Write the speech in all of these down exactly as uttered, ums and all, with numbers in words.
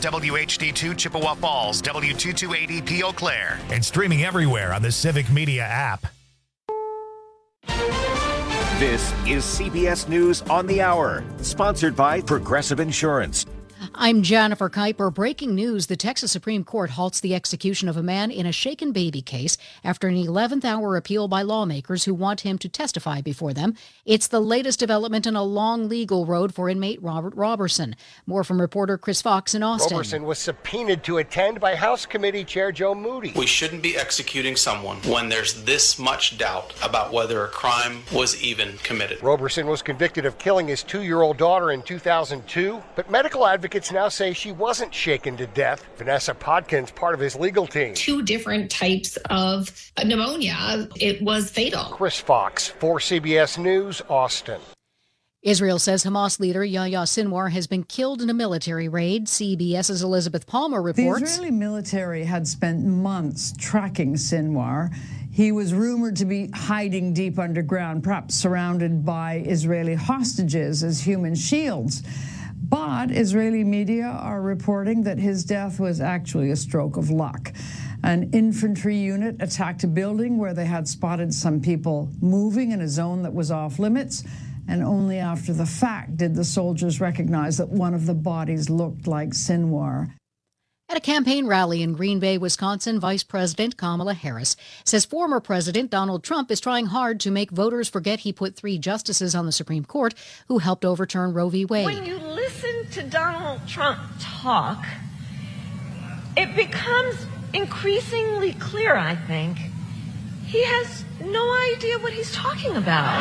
W H D two Chippewa Falls, W two two eight zero P Eau Claire, and streaming everywhere on the Civic Media app. This is C B S News on the Hour, sponsored by Progressive Insurance. I'm Jennifer Kuiper. Breaking news, the Texas Supreme Court halts the execution of a man in a shaken baby case after an eleventh hour appeal by lawmakers who want him to testify before them. It's the latest development in a long legal road for inmate Robert Roberson. More from reporter Chris Fox in Austin. Roberson was subpoenaed to attend by House Committee Chair Joe Moody. We shouldn't be executing someone when there's this much doubt about whether a crime was even committed. Roberson was convicted of killing his two-year-old daughter in two thousand two, but medical advocates now say she wasn't shaken to death. Vanessa Podkins, part of his legal team. Two different types of pneumonia. It was fatal. Chris Fox, for C B S News, Austin. Israel says Hamas leader Yahya Sinwar has been killed in a military raid. CBS's Elizabeth Palmer reports. The Israeli military had spent months tracking Sinwar. He was rumored to be hiding deep underground, perhaps surrounded by Israeli hostages as human shields. But Israeli media are reporting that his death was actually a stroke of luck. An infantry unit attacked a building where they had spotted some people moving in a zone that was off limits, and only after the fact did the soldiers recognize that one of the bodies looked like Sinwar. At a campaign rally in Green Bay, Wisconsin, Vice President Kamala Harris says former President Donald Trump is trying hard to make voters forget he put three justices on the Supreme Court who helped overturn Roe v. Wade. When you listen to Donald Trump talk, it becomes increasingly clear, I think, he has no idea what he's talking about.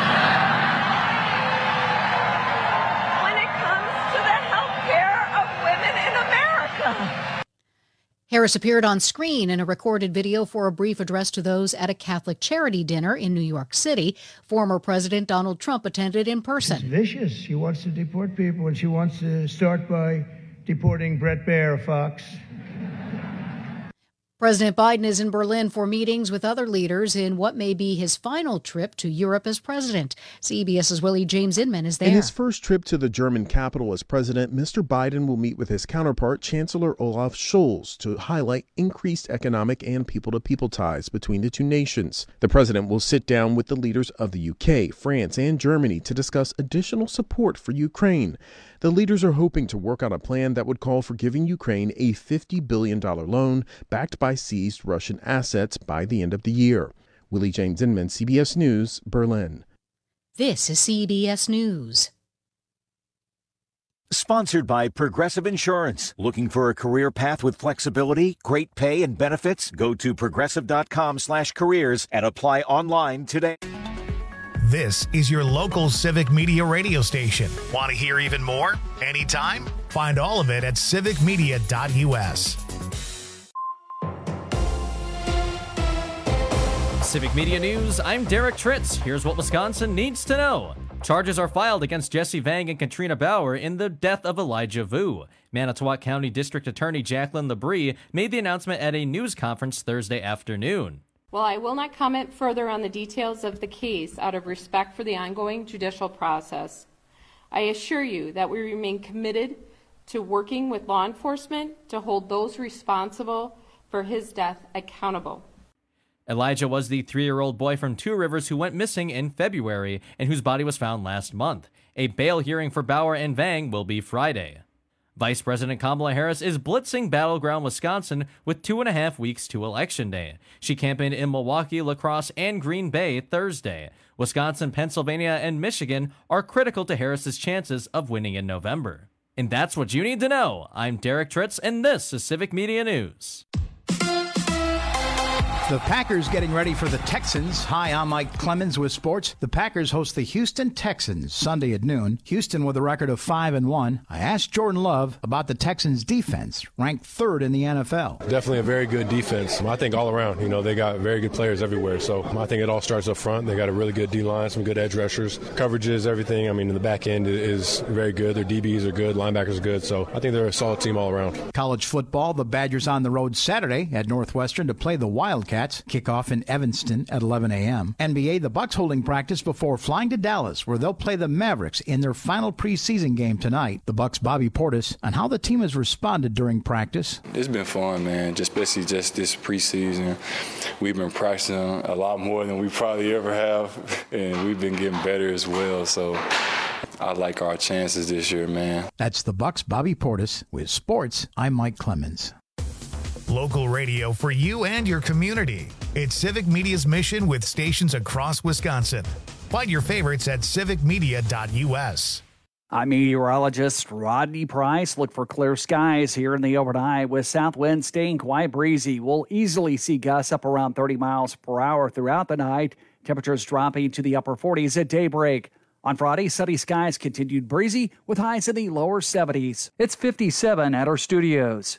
When it comes to the health care of women in America. Harris appeared on screen in a recorded video for a brief address to those at a Catholic charity dinner in New York City. Former President Donald Trump attended in person. She's vicious. She wants to deport people, and she wants to start by deporting Brett Baier, Fox. President Biden is in Berlin for meetings with other leaders in what may be his final trip to Europe as president. CBS's Willie James Inman is there. In his first trip to the German capital as president, Mister Biden will meet with his counterpart, Chancellor Olaf Scholz, to highlight increased economic and people-to-people ties between the two nations. The president will sit down with the leaders of the U K, France, and Germany to discuss additional support for Ukraine. The leaders are hoping to work on a plan that would call for giving Ukraine a fifty billion dollars loan backed by seized Russian assets by the end of the year. Willie James Inman, C B S News, Berlin. This is C B S News. Sponsored by Progressive Insurance. Looking for a career path with flexibility, great pay, and benefits? Go to progressive.com slash careers and apply online today. This is your local Civic Media radio station. Want to hear even more? Anytime? Find all of it at civic media dot U S. Civic Media News, I'm Derek Tritz. Here's what Wisconsin needs to know. Charges are filed against Jesse Vang and Katrina Bauer in the death of Elijah Vu. Manitowoc County District Attorney Jacqueline Labrie made the announcement at a news conference Thursday afternoon. While I will not comment further on the details of the case out of respect for the ongoing judicial process, I assure you that we remain committed to working with law enforcement to hold those responsible for his death accountable. Elijah was the three-year-old boy from Two Rivers who went missing in February and whose body was found last month. A bail hearing for Bauer and Vang will be Friday. Vice President Kamala Harris is blitzing battleground Wisconsin with two and a half weeks to Election Day. She campaigned in Milwaukee, La Crosse, and Green Bay Thursday. Wisconsin, Pennsylvania, and Michigan are critical to Harris's chances of winning in November. And that's what you need to know. I'm Derek Tritz, and this is Civic Media News. The Packers getting ready for the Texans. Hi, I'm Mike Clemens with sports. The Packers host the Houston Texans Sunday at noon. Houston with a record of five and one. I asked Jordan Love about the Texans defense, ranked third in the N F L. Definitely a very good defense. I think all around, you know, they got very good players everywhere. So I think it all starts up front. They got a really good D-line, some good edge rushers. Coverages, everything. I mean, in the back end is very good. Their D Bs are good. Linebackers are good. So I think they're a solid team all around. College football, the Badgers on the road Saturday at Northwestern to play the Wildcats. Bats kick off in Evanston at eleven a.m. N B A, the Bucks holding practice before flying to Dallas, where they'll play the Mavericks in their final preseason game tonight. The Bucks' Bobby Portis on how the team has responded during practice. It's been fun, man, just especially just this preseason. We've been practicing a lot more than we probably ever have, and we've been getting better as well, so I like our chances this year, man. That's the Bucks' Bobby Portis. With sports, I'm Mike Clemens. Local radio for you and your community. It's Civic Media's mission with stations across Wisconsin. Find your favorites at civic media dot u s. I'm meteorologist Rodney Price. Look for clear skies here in the overnight with south winds staying quite breezy. We'll easily see gusts up around thirty miles per hour throughout the night. Temperatures dropping to the upper forties at daybreak. On Friday, sunny skies continued breezy with highs in the lower seventies. It's fifty-seven at our studios.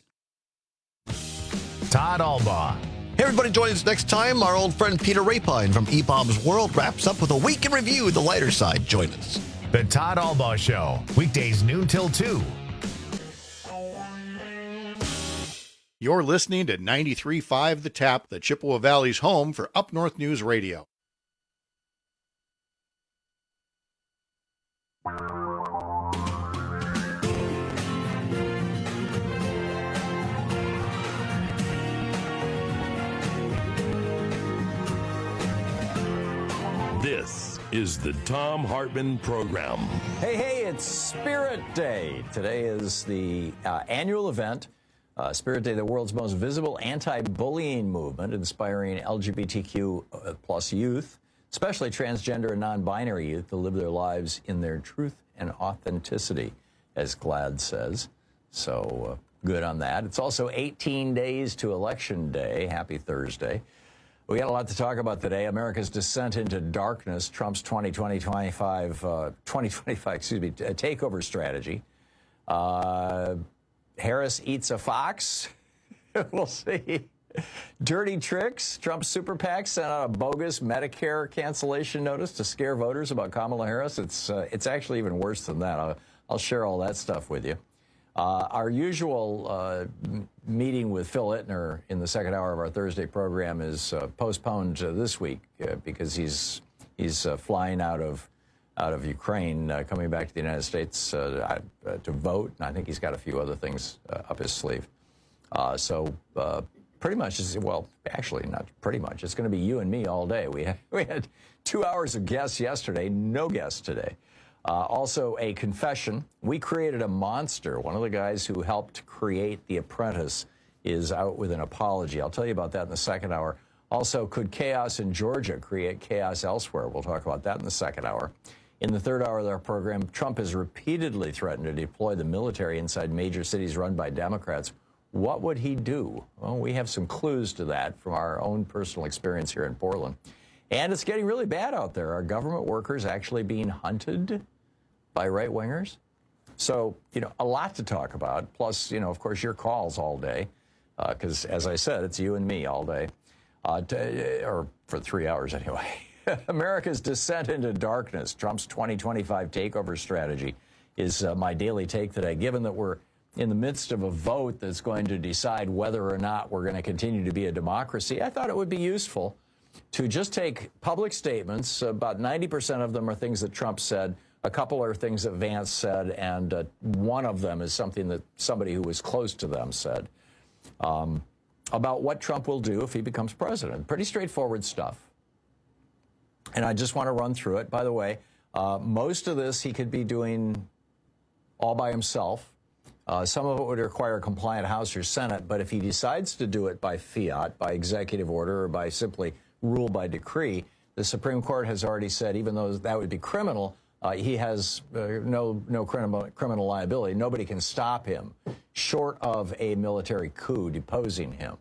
Todd Albaugh. Hey, everybody, join us next time. Our old friend Peter Rapine from E B O B's World wraps up with a week in review, the lighter side. Join us. The Todd Albaugh Show, weekdays noon till two. You're listening to ninety-three point five The Tap, the Chippewa Valley's home for Up North News Radio. This is the Thom Hartmann Program. Hey, hey, it's Spirit Day. Today is the uh, annual event, uh, Spirit Day, the world's most visible anti-bullying movement, inspiring L G B T Q plus youth, especially transgender and non-binary youth, to live their lives in their truth and authenticity, as GLAAD says. So uh, good on that. It's also eighteen days to Election Day. Happy Thursday. We got a lot to talk about today. America's descent into darkness, Trump's twenty twenty, twenty-five, uh, twenty twenty-five, excuse me, takeover strategy. Uh, Harris eats a fox. We'll see. Dirty tricks. Trump's super PAC sent out a bogus Medicare cancellation notice to scare voters about Kamala Harris. It's uh, it's actually even worse than that. I'll, I'll share all that stuff with you. Uh, our usual uh, meeting with Phil Ittner in the second hour of our Thursday program is uh, postponed uh, this week uh, because he's he's uh, flying out of out of Ukraine, uh, coming back to the United States uh, uh, to vote, and I think he's got a few other things uh, up his sleeve. Uh, so uh, pretty much, well, actually not pretty much. It's going to be you and me all day. We had, we had two hours of guests yesterday, no guests today. Uh, also, a confession. We created a monster. One of the guys who helped create The Apprentice is out with an apology. I'll tell you about that in the second hour. Also, could chaos in Georgia create chaos elsewhere? We'll talk about that in the second hour. In the third hour of our program, Trump has repeatedly threatened to deploy the military inside major cities run by Democrats. What would he do? Well, we have some clues to that from our own personal experience here in Portland. And it's getting really bad out there. Are government workers actually being hunted by right-wingers? So, you know, a lot to talk about. Plus, you know, of course, your calls all day. Because, uh, as I said, it's you and me all day. Uh, to, or for three hours anyway. America's descent into darkness. Trump's twenty twenty-five takeover strategy is uh, my daily take today. Given that we're in the midst of a vote that's going to decide whether or not we're going to continue to be a democracy, I thought it would be useful to just take public statements. About ninety percent of them are things that Trump said. A couple are things that Vance said, and uh, one of them is something that somebody who was close to them said um, about what Trump will do if he becomes president. Pretty straightforward stuff. And I just want to run through it. By the way, uh, most of this he could be doing all by himself. Uh, some of it would require a compliant House or Senate, but if he decides to do it by fiat, by executive order, or by simply rule by decree, the Supreme Court has already said, even though that would be criminal, Uh, he has uh, no no criminal criminal liability. Nobody can stop him, short of a military coup deposing him.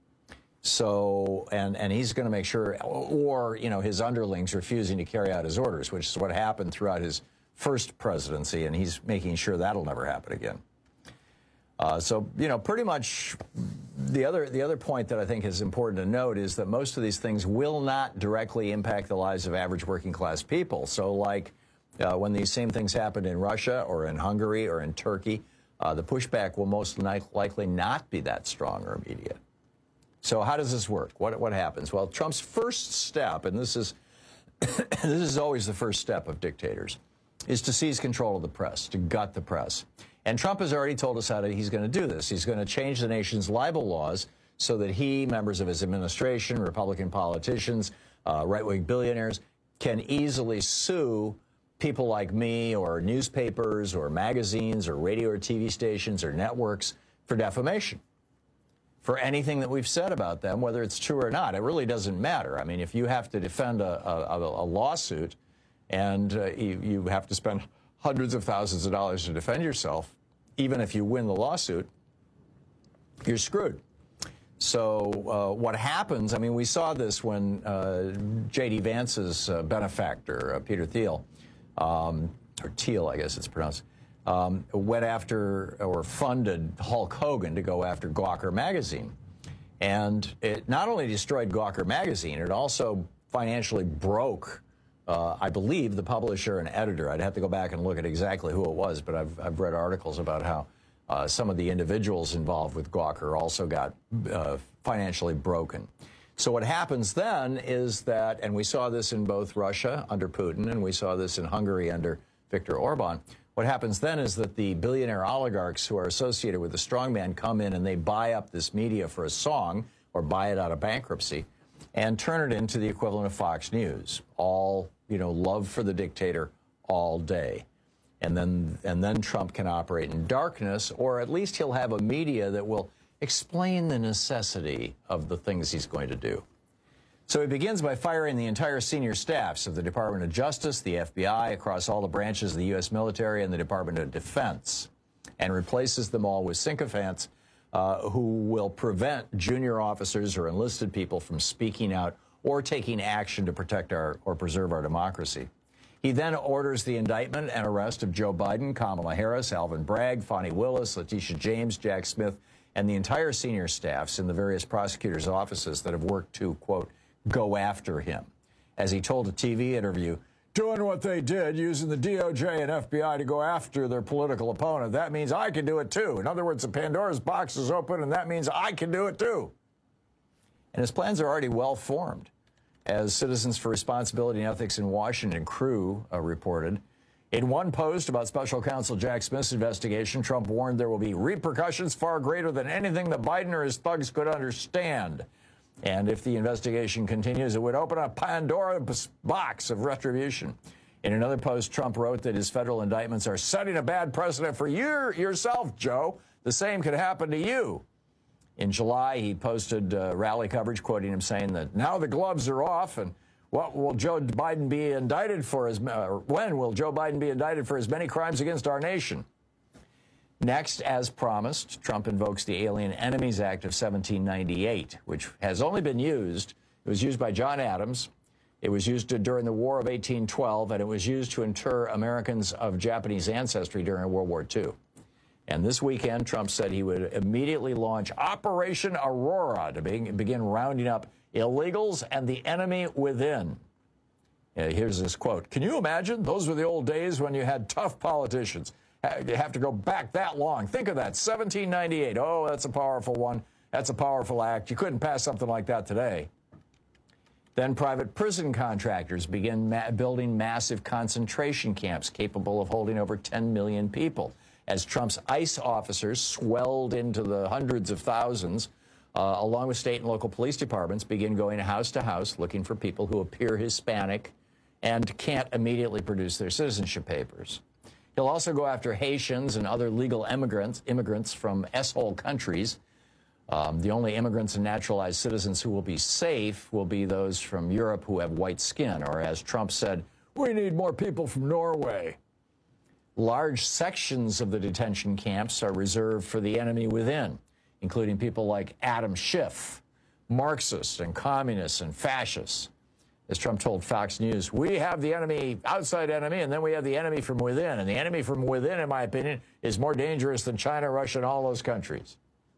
So, and and he's going to make sure, or you know, his underlings refusing to carry out his orders, which is what happened throughout his first presidency, and he's making sure that'll never happen again. Uh, so, you know, pretty much the other the other point that I think is important to note is that most of these things will not directly impact the lives of average working class people. So, like. Uh, when these same things happened in Russia or in Hungary or in Turkey, uh, the pushback will most likely not be that strong or immediate. So how does this work? What, what happens? Well, Trump's first step, and this is, this is always the first step of dictators, is to seize control of the press, to gut the press. And Trump has already told us how to, he's going to do this. He's going to change the nation's libel laws so that he, members of his administration, Republican politicians, uh, right-wing billionaires, can easily sue people like me or newspapers or magazines or radio or T V stations or networks for defamation, for anything that we've said about them, whether it's true or not. It really doesn't matter. I mean, if you have to defend a, a, a lawsuit and uh, you, you have to spend hundreds of thousands of dollars to defend yourself, even if you win the lawsuit, you're screwed. So uh, what happens, I mean, we saw this when uh, J D. Vance's uh, benefactor, uh, Peter Thiel, um, or Thiel, I guess it's pronounced, um, went after or funded Hulk Hogan to go after Gawker magazine. And it not only destroyed Gawker magazine, it also financially broke, uh, I believe, the publisher and editor. I'd have to go back and look at exactly who it was, but I've, I've read articles about how Uh, some of the individuals involved with Gawker also got uh, financially broken. So what happens then is that, and we saw this in both Russia under Putin, and we saw this in Hungary under Viktor Orban, what happens then is that the billionaire oligarchs who are associated with the strongman come in and they buy up this media for a song or buy it out of bankruptcy and turn it into the equivalent of Fox News. All, you know, love for the dictator all day. And then, and then Trump can operate in darkness, or at least he'll have a media that will explain the necessity of the things he's going to do. So he begins by firing the entire senior staffs of the Department of Justice, the F B I, across all the branches of the U S military and the Department of Defense, and replaces them all with sycophants uh, who will prevent junior officers or enlisted people from speaking out or taking action to protect our or preserve our democracy. He then orders the indictment and arrest of Joe Biden, Kamala Harris, Alvin Bragg, Fani Willis, Letitia James, Jack Smith, and the entire senior staffs in the various prosecutors' offices that have worked to, quote, go after him. As he told a T V interview, doing what they did, using the D O J and F B I to go after their political opponent, that means I can do it too. In other words, the Pandora's box is open, and that means I can do it too. And his plans are already well formed. As Citizens for Responsibility and Ethics in Washington crew uh, reported, in one post about Special Counsel Jack Smith's investigation, Trump warned there will be repercussions far greater than anything that Biden or his thugs could understand. And if the investigation continues, it would open a Pandora's box of retribution. In another post, Trump wrote that his federal indictments are setting a bad precedent for you yourself, Joe. The same could happen to you. In July, he posted uh, rally coverage quoting him saying that now the gloves are off, and what will Joe Biden be indicted for? As, uh, when will Joe Biden be indicted for as many crimes against our nation? Next, as promised, Trump invokes the Alien Enemies Act of seventeen ninety-eight, which has only been used. It was used by John Adams. It was used during the War of eighteen twelve, and it was used to inter Americans of Japanese ancestry during World War Two. And this weekend, Trump said he would immediately launch Operation Aurora to be, begin rounding up illegals and the enemy within. Uh, here's this quote. Can you imagine? Those were the old days when you had tough politicians. You have to go back that long. Think of that, seventeen ninety-eight. Oh, that's a powerful one. That's a powerful act. You couldn't pass something like that today. Then private prison contractors begin ma- building massive concentration camps capable of holding over ten million people. As Trump's ICE officers swelled into the hundreds of thousands, uh, along with state and local police departments, begin going house to house looking for people who appear Hispanic and can't immediately produce their citizenship papers. He'll also go after Haitians and other legal immigrants, immigrants from S-hole countries. Um, the only immigrants and naturalized citizens who will be safe will be those from Europe who have white skin, or as Trump said, we need more people from Norway. Large sections of the detention camps are reserved for the enemy within, including people like Adam Schiff, Marxists and communists and fascists. As Trump told Fox News, we have the enemy, outside enemy, and then we have the enemy from within. And the enemy from within, in my opinion, is more dangerous than China, Russia, and all those countries.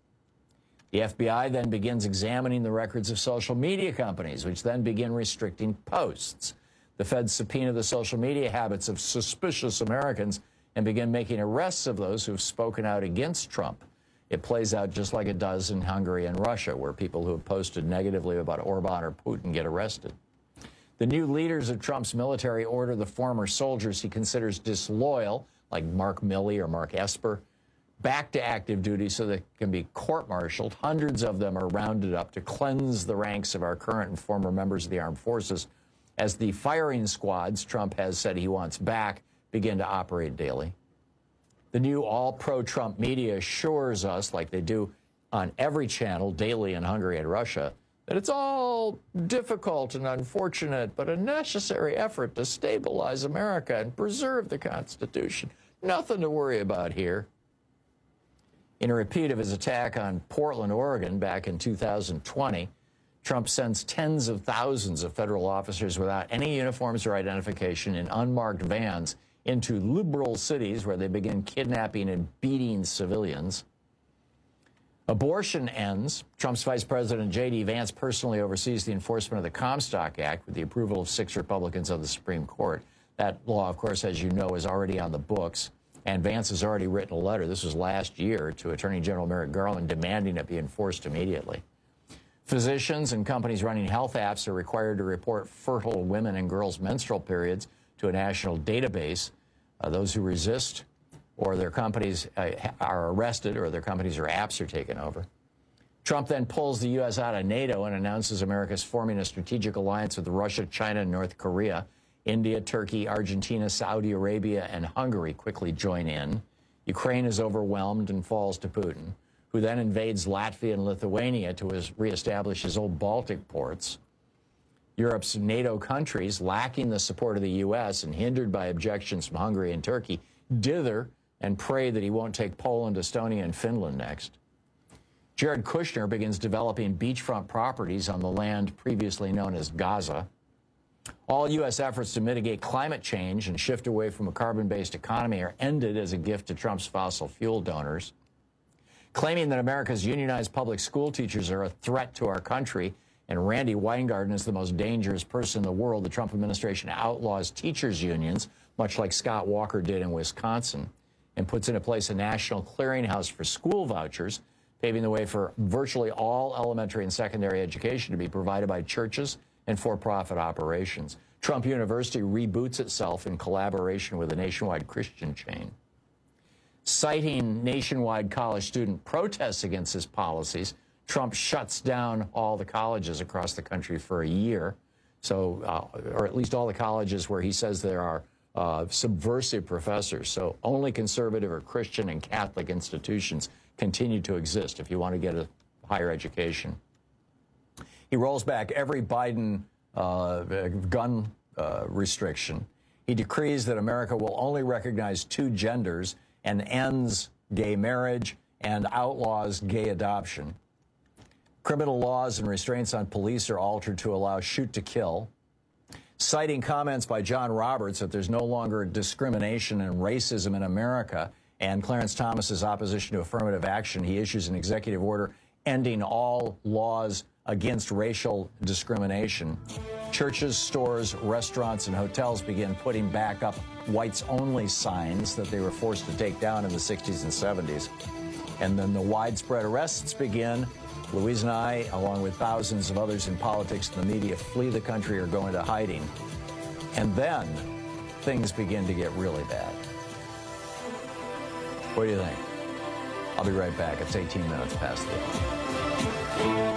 The F B I then begins examining the records of social media companies, which then begin restricting posts. The feds subpoena the social media habits of suspicious Americans and begin making arrests of those who have spoken out against Trump. it plays out just like it does in Hungary and Russia, where people who have posted negatively about Orban or Putin get arrested. The new leaders of Trump's military order the former soldiers he considers disloyal, like Mark Milley or Mark Esper, back to active duty so they can be court-martialed. Hundreds of them are rounded up to cleanse the ranks of our current and former members of the armed forces as the firing squads Trump has said he wants back begin to operate daily. The new all-pro-Trump media assures us, like they do on every channel daily in Hungary and Russia, that it's all difficult and unfortunate, but a necessary effort to stabilize America and preserve the Constitution. Nothing to worry about here. In a repeat of his attack on Portland, Oregon, back in two thousand twenty, Trump sends tens of thousands of federal officers without any uniforms or identification in unmarked vans into liberal cities where they begin kidnapping and beating civilians. Abortion ends. Trump's Vice President J D Vance personally oversees the enforcement of the Comstock Act with the approval of six Republicans on the Supreme Court. That law, of course, as you know, is already on the books. And Vance has already written a letter, this was last year, to Attorney General Merrick Garland demanding it be enforced immediately. Physicians and companies running health apps are required to report fertile women and girls' menstrual periods to a national database. Uh, those who resist or their companies uh, are arrested or their companies or apps are taken over. Trump then pulls the U S out of NATO and announces America's forming a strategic alliance with Russia, China, and North Korea. India, Turkey, Argentina, Saudi Arabia, and Hungary quickly join in. Ukraine is overwhelmed and falls to Putin, who then invades Latvia and Lithuania to reestablish his old Baltic ports. Europe's NATO countries, lacking the support of the U S and hindered by objections from Hungary and Turkey, dither and pray that he won't take Poland, Estonia, and Finland next. Jared Kushner begins developing beachfront properties on the land previously known as Gaza. All U S efforts to mitigate climate change and shift away from a carbon-based economy are ended as a gift to Trump's fossil fuel donors. Claiming that America's unionized public school teachers are a threat to our country and Randy Weingarten is the most dangerous person in the world, the Trump administration outlaws teachers' unions, much like Scott Walker did in Wisconsin, and puts into place a national clearinghouse for school vouchers, paving the way for virtually all elementary and secondary education to be provided by churches and for-profit operations. Trump University reboots itself in collaboration with a nationwide Christian chain. Citing nationwide college student protests against his policies, Trump shuts down all the colleges across the country for a year, so uh, or at least all the colleges where he says there are uh, subversive professors. So only conservative or Christian and Catholic institutions continue to exist if you want to get a higher education. He rolls back every Biden uh, gun uh, restriction. He decrees that America will only recognize two genders and ends gay marriage and outlaws gay adoption. Criminal laws and restraints on police are altered to allow shoot to kill. Citing comments by John Roberts that there's no longer discrimination and racism in America and Clarence Thomas's opposition to affirmative action, he issues an executive order ending all laws against racial discrimination. Churches, stores, restaurants, and hotels begin putting back up whites-only signs that they were forced to take down in the sixties and seventies. And then the widespread arrests begin. Louise and I, along with thousands of others in politics and the media, flee the country or go into hiding. And then things begin to get really bad. What do you think? I'll be right back. It's eighteen minutes past the hour.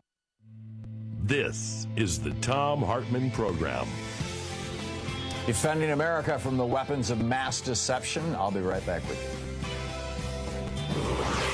This is the Thom Hartmann Program. Defending America from the weapons of mass deception. I'll be right back with you.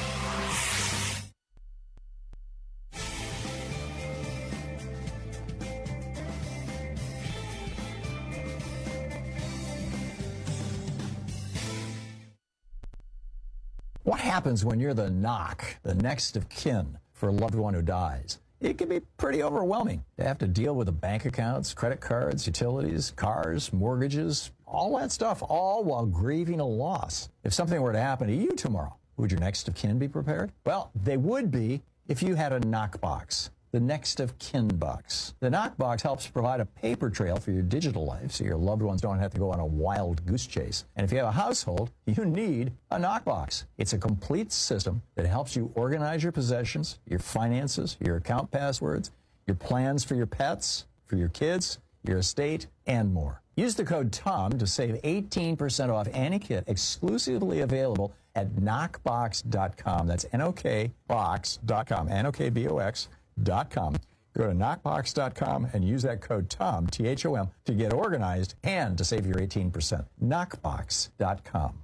What happens when you're the knock, the next of kin for a loved one who dies? It can be pretty overwhelming. They have to deal with the bank accounts, credit cards, utilities, cars, mortgages, all that stuff, all while grieving a loss. If something were to happen to you tomorrow, would your next of kin be prepared? Well, they would be if you had a knock box. the next of kin box. The Knockbox helps provide a paper trail for your digital life so your loved ones don't have to go on a wild goose chase. And if you have a household, you need a Knockbox. It's a complete system that helps you organize your possessions, your finances, your account passwords, your plans for your pets, for your kids, your estate, and more. Use the code TOM to save eighteen percent off any kit exclusively available at knockbox dot com. That's N O K box dot com, N O K B O X dot com. Go to knockbox dot com and use that code TOM, T H O M, to get organized and to save your eighteen percent. knockbox dot com.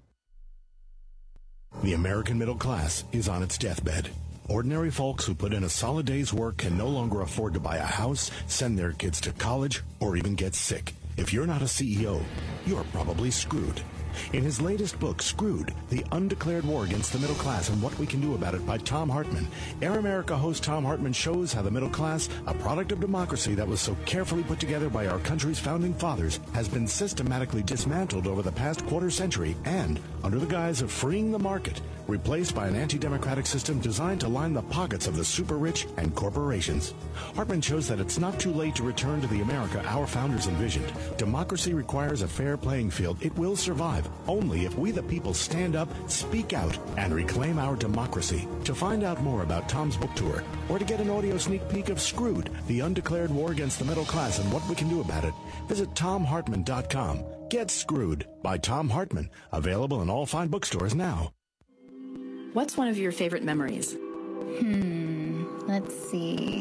The American middle class is on its deathbed. Ordinary folks who put in a solid day's work can no longer afford to buy a house, send their kids to college, or even get sick. If you're not a C E O, you're probably screwed. In his latest book, Screwed, The Undeclared War Against the Middle Class and What We Can Do About It by Thom Hartmann, Air America host Thom Hartmann shows how the middle class, a product of democracy that was so carefully put together by our country's founding fathers, has been systematically dismantled over the past quarter century and, under the guise of freeing the market, replaced by an anti-democratic system designed to line the pockets of the super-rich and corporations. Hartmann shows that it's not too late to return to the America our founders envisioned. Democracy requires a fair playing field. It will survive only if we the people stand up, speak out, and reclaim our democracy. To find out more about Tom's book tour, or to get an audio sneak peek of Screwed, The Undeclared War Against the Middle Class and What We Can Do About It, visit tom hartmann dot com. Get Screwed by Thom Hartmann. Available in all fine bookstores now. What's one of your favorite memories? Hmm, let's see.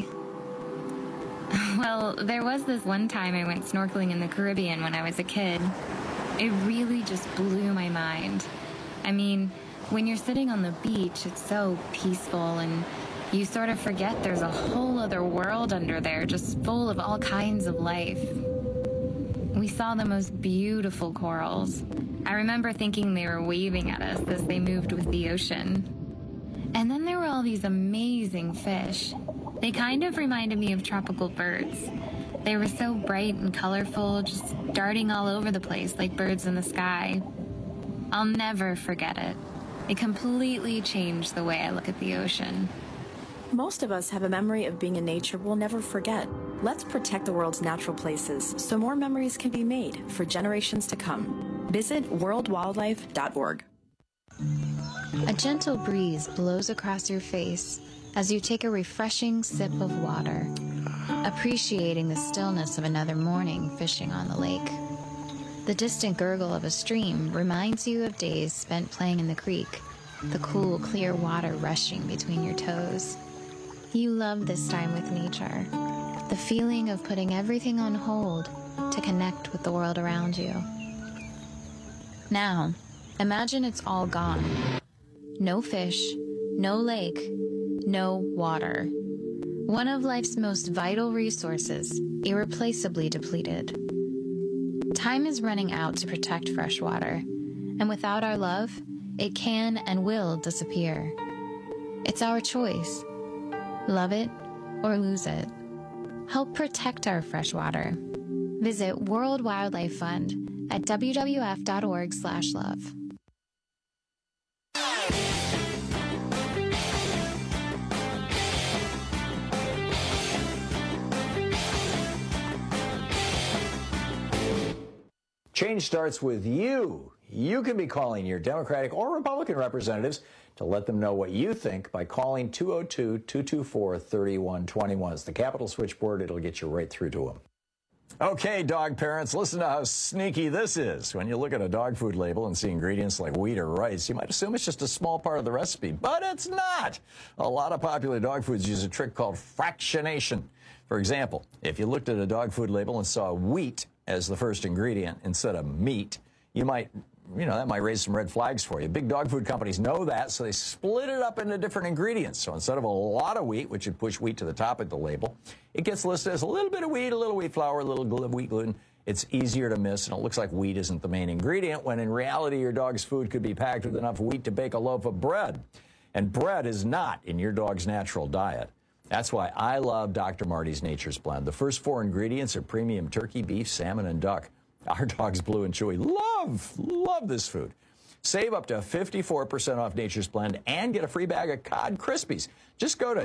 Well, there was this one time I went snorkeling in the Caribbean when I was a kid. It really just blew my mind. I mean, when you're sitting on the beach, it's so peaceful and you sort of forget there's a whole other world under there just full of all kinds of life. We saw the most beautiful corals. I remember thinking they were waving at us as they moved with the ocean. And then there were all these amazing fish. They kind of reminded me of tropical birds. They were so bright and colorful, just darting all over the place like birds in the sky. I'll never forget it. It completely changed the way I look at the ocean. Most of us have a memory of being in nature we'll never forget. Let's protect the world's natural places so more memories can be made for generations to come. Visit world wildlife dot org. A gentle breeze blows across your face as you take a refreshing sip of water, appreciating the stillness of another morning fishing on the lake. The distant gurgle of a stream reminds you of days spent playing in the creek, the cool, clear water rushing between your toes. You love this time with nature, the feeling of putting everything on hold to connect with the world around you. Now, imagine it's all gone. No fish, no lake, no water. One of life's most vital resources, irreplaceably depleted. Time is running out to protect fresh water, and without our love, it can and will disappear. It's our choice. Love it or lose it. Help protect our fresh water. Visit World Wildlife Fund at w w f dot org slash love. Change starts with you. You can be calling your Democratic or Republican representatives to let them know what you think by calling two oh two, two two four, three one two one. It's the Capitol switchboard. It'll get you right through to them. Okay, dog parents, listen to how sneaky this is. When you look at a dog food label and see ingredients like wheat or rice, you might assume it's just a small part of the recipe, but it's not. A lot of popular dog foods use a trick called fractionation. For example, if you looked at a dog food label and saw wheat as the first ingredient instead of meat, you might, you know, that might raise some red flags for you. Big dog food companies know that, so they split it up into different ingredients. So instead of a lot of wheat, which would push wheat to the top of the label, it gets listed as a little bit of wheat, a little wheat flour, a little wheat gluten. It's easier to miss, and it looks like wheat isn't the main ingredient, when in reality your dog's food could be packed with enough wheat to bake a loaf of bread. And bread is not in your dog's natural diet. That's why I love Doctor Marty's Nature's Blend. The first four ingredients are premium turkey, beef, salmon, and duck. Our dogs, Blue and Chewy, love, love this food. Save up to fifty-four percent off Nature's Blend and get a free bag of Cod Krispies. Just go to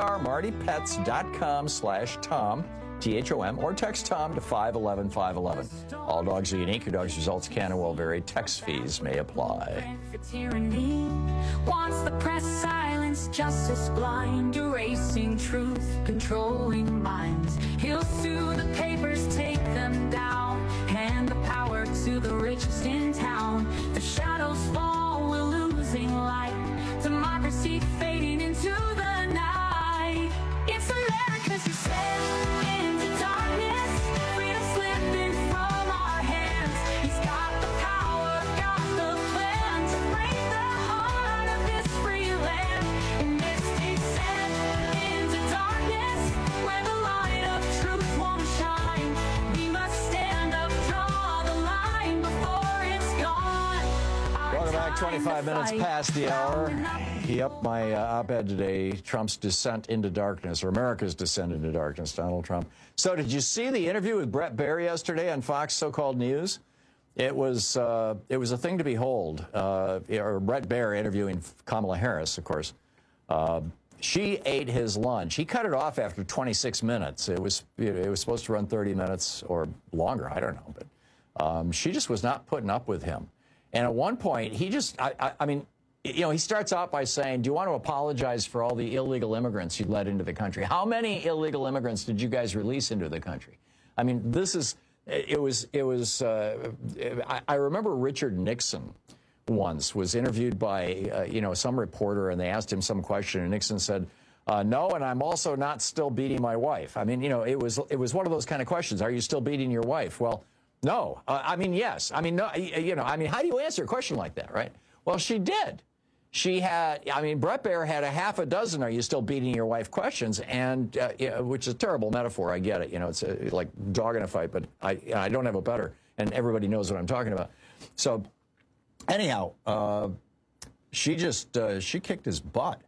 drmartypets.com slash Tom, T H O M, or text Tom to five one one, five one one. All dogs are unique. Your dog's results can and will vary. Text fees may apply. Tyranny wants the press silence, justice blind, erasing truth, controlling minds. He'll sue the papers, take them down, hand the power to the richest in town. The shadows fall, we're losing light, democracy fading into the night. It's America's descent into darkness, freedom slipping from our hands. He's got the power, got the plan to break the heart of this free land. In this descent into darkness, where the light of truth won't shine, we must stand up, draw the line before it's gone. Welcome back, twenty-five minutes past the hour. He upped my uh, op-ed today, Trump's descent into darkness, or America's descent into darkness, Donald Trump. So did you see the interview with Bret Baier yesterday on Fox so-called News? It was uh, it was a thing to behold. Uh, or Bret Baier interviewing Kamala Harris, of course. Uh, she ate his lunch. He cut it off after twenty-six minutes. It was it was supposed to run thirty minutes or longer. I don't know, but um, she just was not putting up with him. And at one point, he just I, I, I mean. You know, he starts out by saying, do you want to apologize for all the illegal immigrants you let into the country? How many illegal immigrants did you guys release into the country? I mean, this is, it was, it was, uh, I, I remember Richard Nixon once was interviewed by, uh, you know, some reporter, and they asked him some question, and Nixon said, uh, no, and I'm also not still beating my wife. I mean, you know, it was, it was one of those kind of questions. Are you still beating your wife? Well, no. Uh, I mean, yes. I mean, no, you know, I mean, how do you answer a question like that, right? Well, she did. She had, I mean, Bret Baier had a half a dozen "Are you still beating your wife?" questions, and uh, you know, which is a terrible metaphor. I get it, you know, it's a, like dog in a fight, but I, I don't have a better, and everybody knows what I'm talking about. So, anyhow, uh, she just uh, she kicked his butt,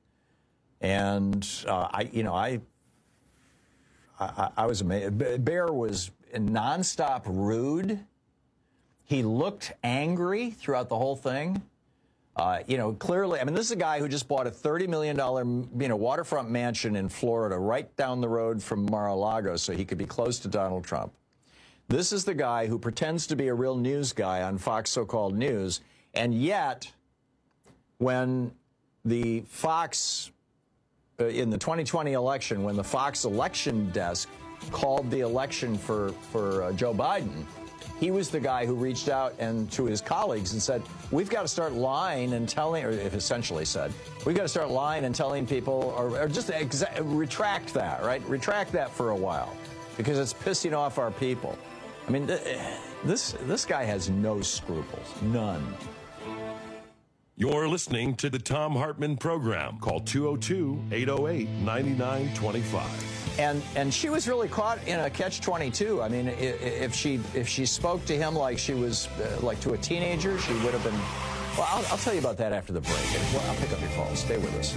and uh, I, you know, I, I, I was amazed. Baier was nonstop rude. He looked angry throughout the whole thing. Uh, you know, clearly, I mean, this is a guy who just bought a thirty million dollars, you know, waterfront mansion in Florida right down the road from Mar-a-Lago so he could be close to Donald Trump. This is the guy who pretends to be a real news guy on Fox so-called News, and yet when the Fox, uh, in the twenty twenty election, when the Fox election desk called the election for, for uh, Joe Biden, he was the guy who reached out and to his colleagues and said, we've got to start lying and telling, or essentially said, we've got to start lying and telling people, or, or just exa- retract that, right? Retract that for a while, because it's pissing off our people. I mean, th- this this guy has no scruples, none. You're listening to the Thom Hartmann Program. Call two oh two, eight oh eight, nine nine two five. And and she was really caught in a catch twenty-two. I mean, if she if she spoke to him like she was uh, like to a teenager, she would have been. Well, I'll, I'll tell you about that after the break. I'll pick up your phone. Stay with us.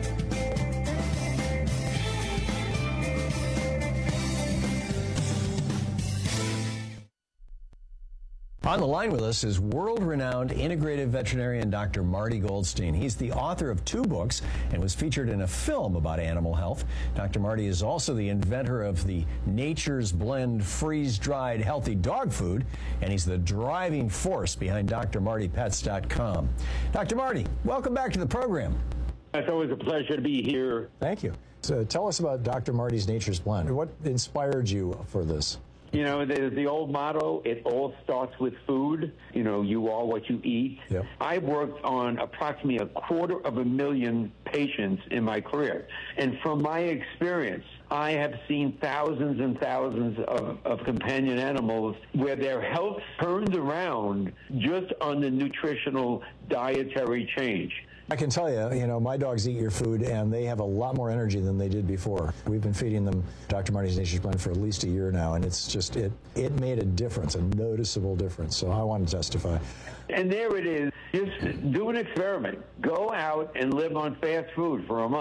On the line with us is world-renowned integrative veterinarian Doctor Marty Goldstein. He's the author of two books and was featured in a film about animal health. Doctor Marty is also the inventor of the Nature's Blend freeze-dried healthy dog food, and he's the driving force behind D R Marty Pets dot com. Doctor Marty, welcome back to the program. It's always a pleasure to be here. Thank you. So tell us about Doctor Marty's Nature's Blend. What inspired you for this? You know, there's the old motto, it all starts with food. You know, you are what you eat. Yep. I've worked on approximately a quarter of a million patients in my career. And from my experience, I have seen thousands and thousands of, of companion animals where their health turned around just on the nutritional dietary change. I can tell you, you know, my dogs eat your food, and they have a lot more energy than they did before. We've been feeding them Doctor Marty's Nature's Blend for at least a year now, and it's just, it, it made a difference, a noticeable difference. So I want to testify. And there it is. Just do an experiment. Go out and live on fast food for a month.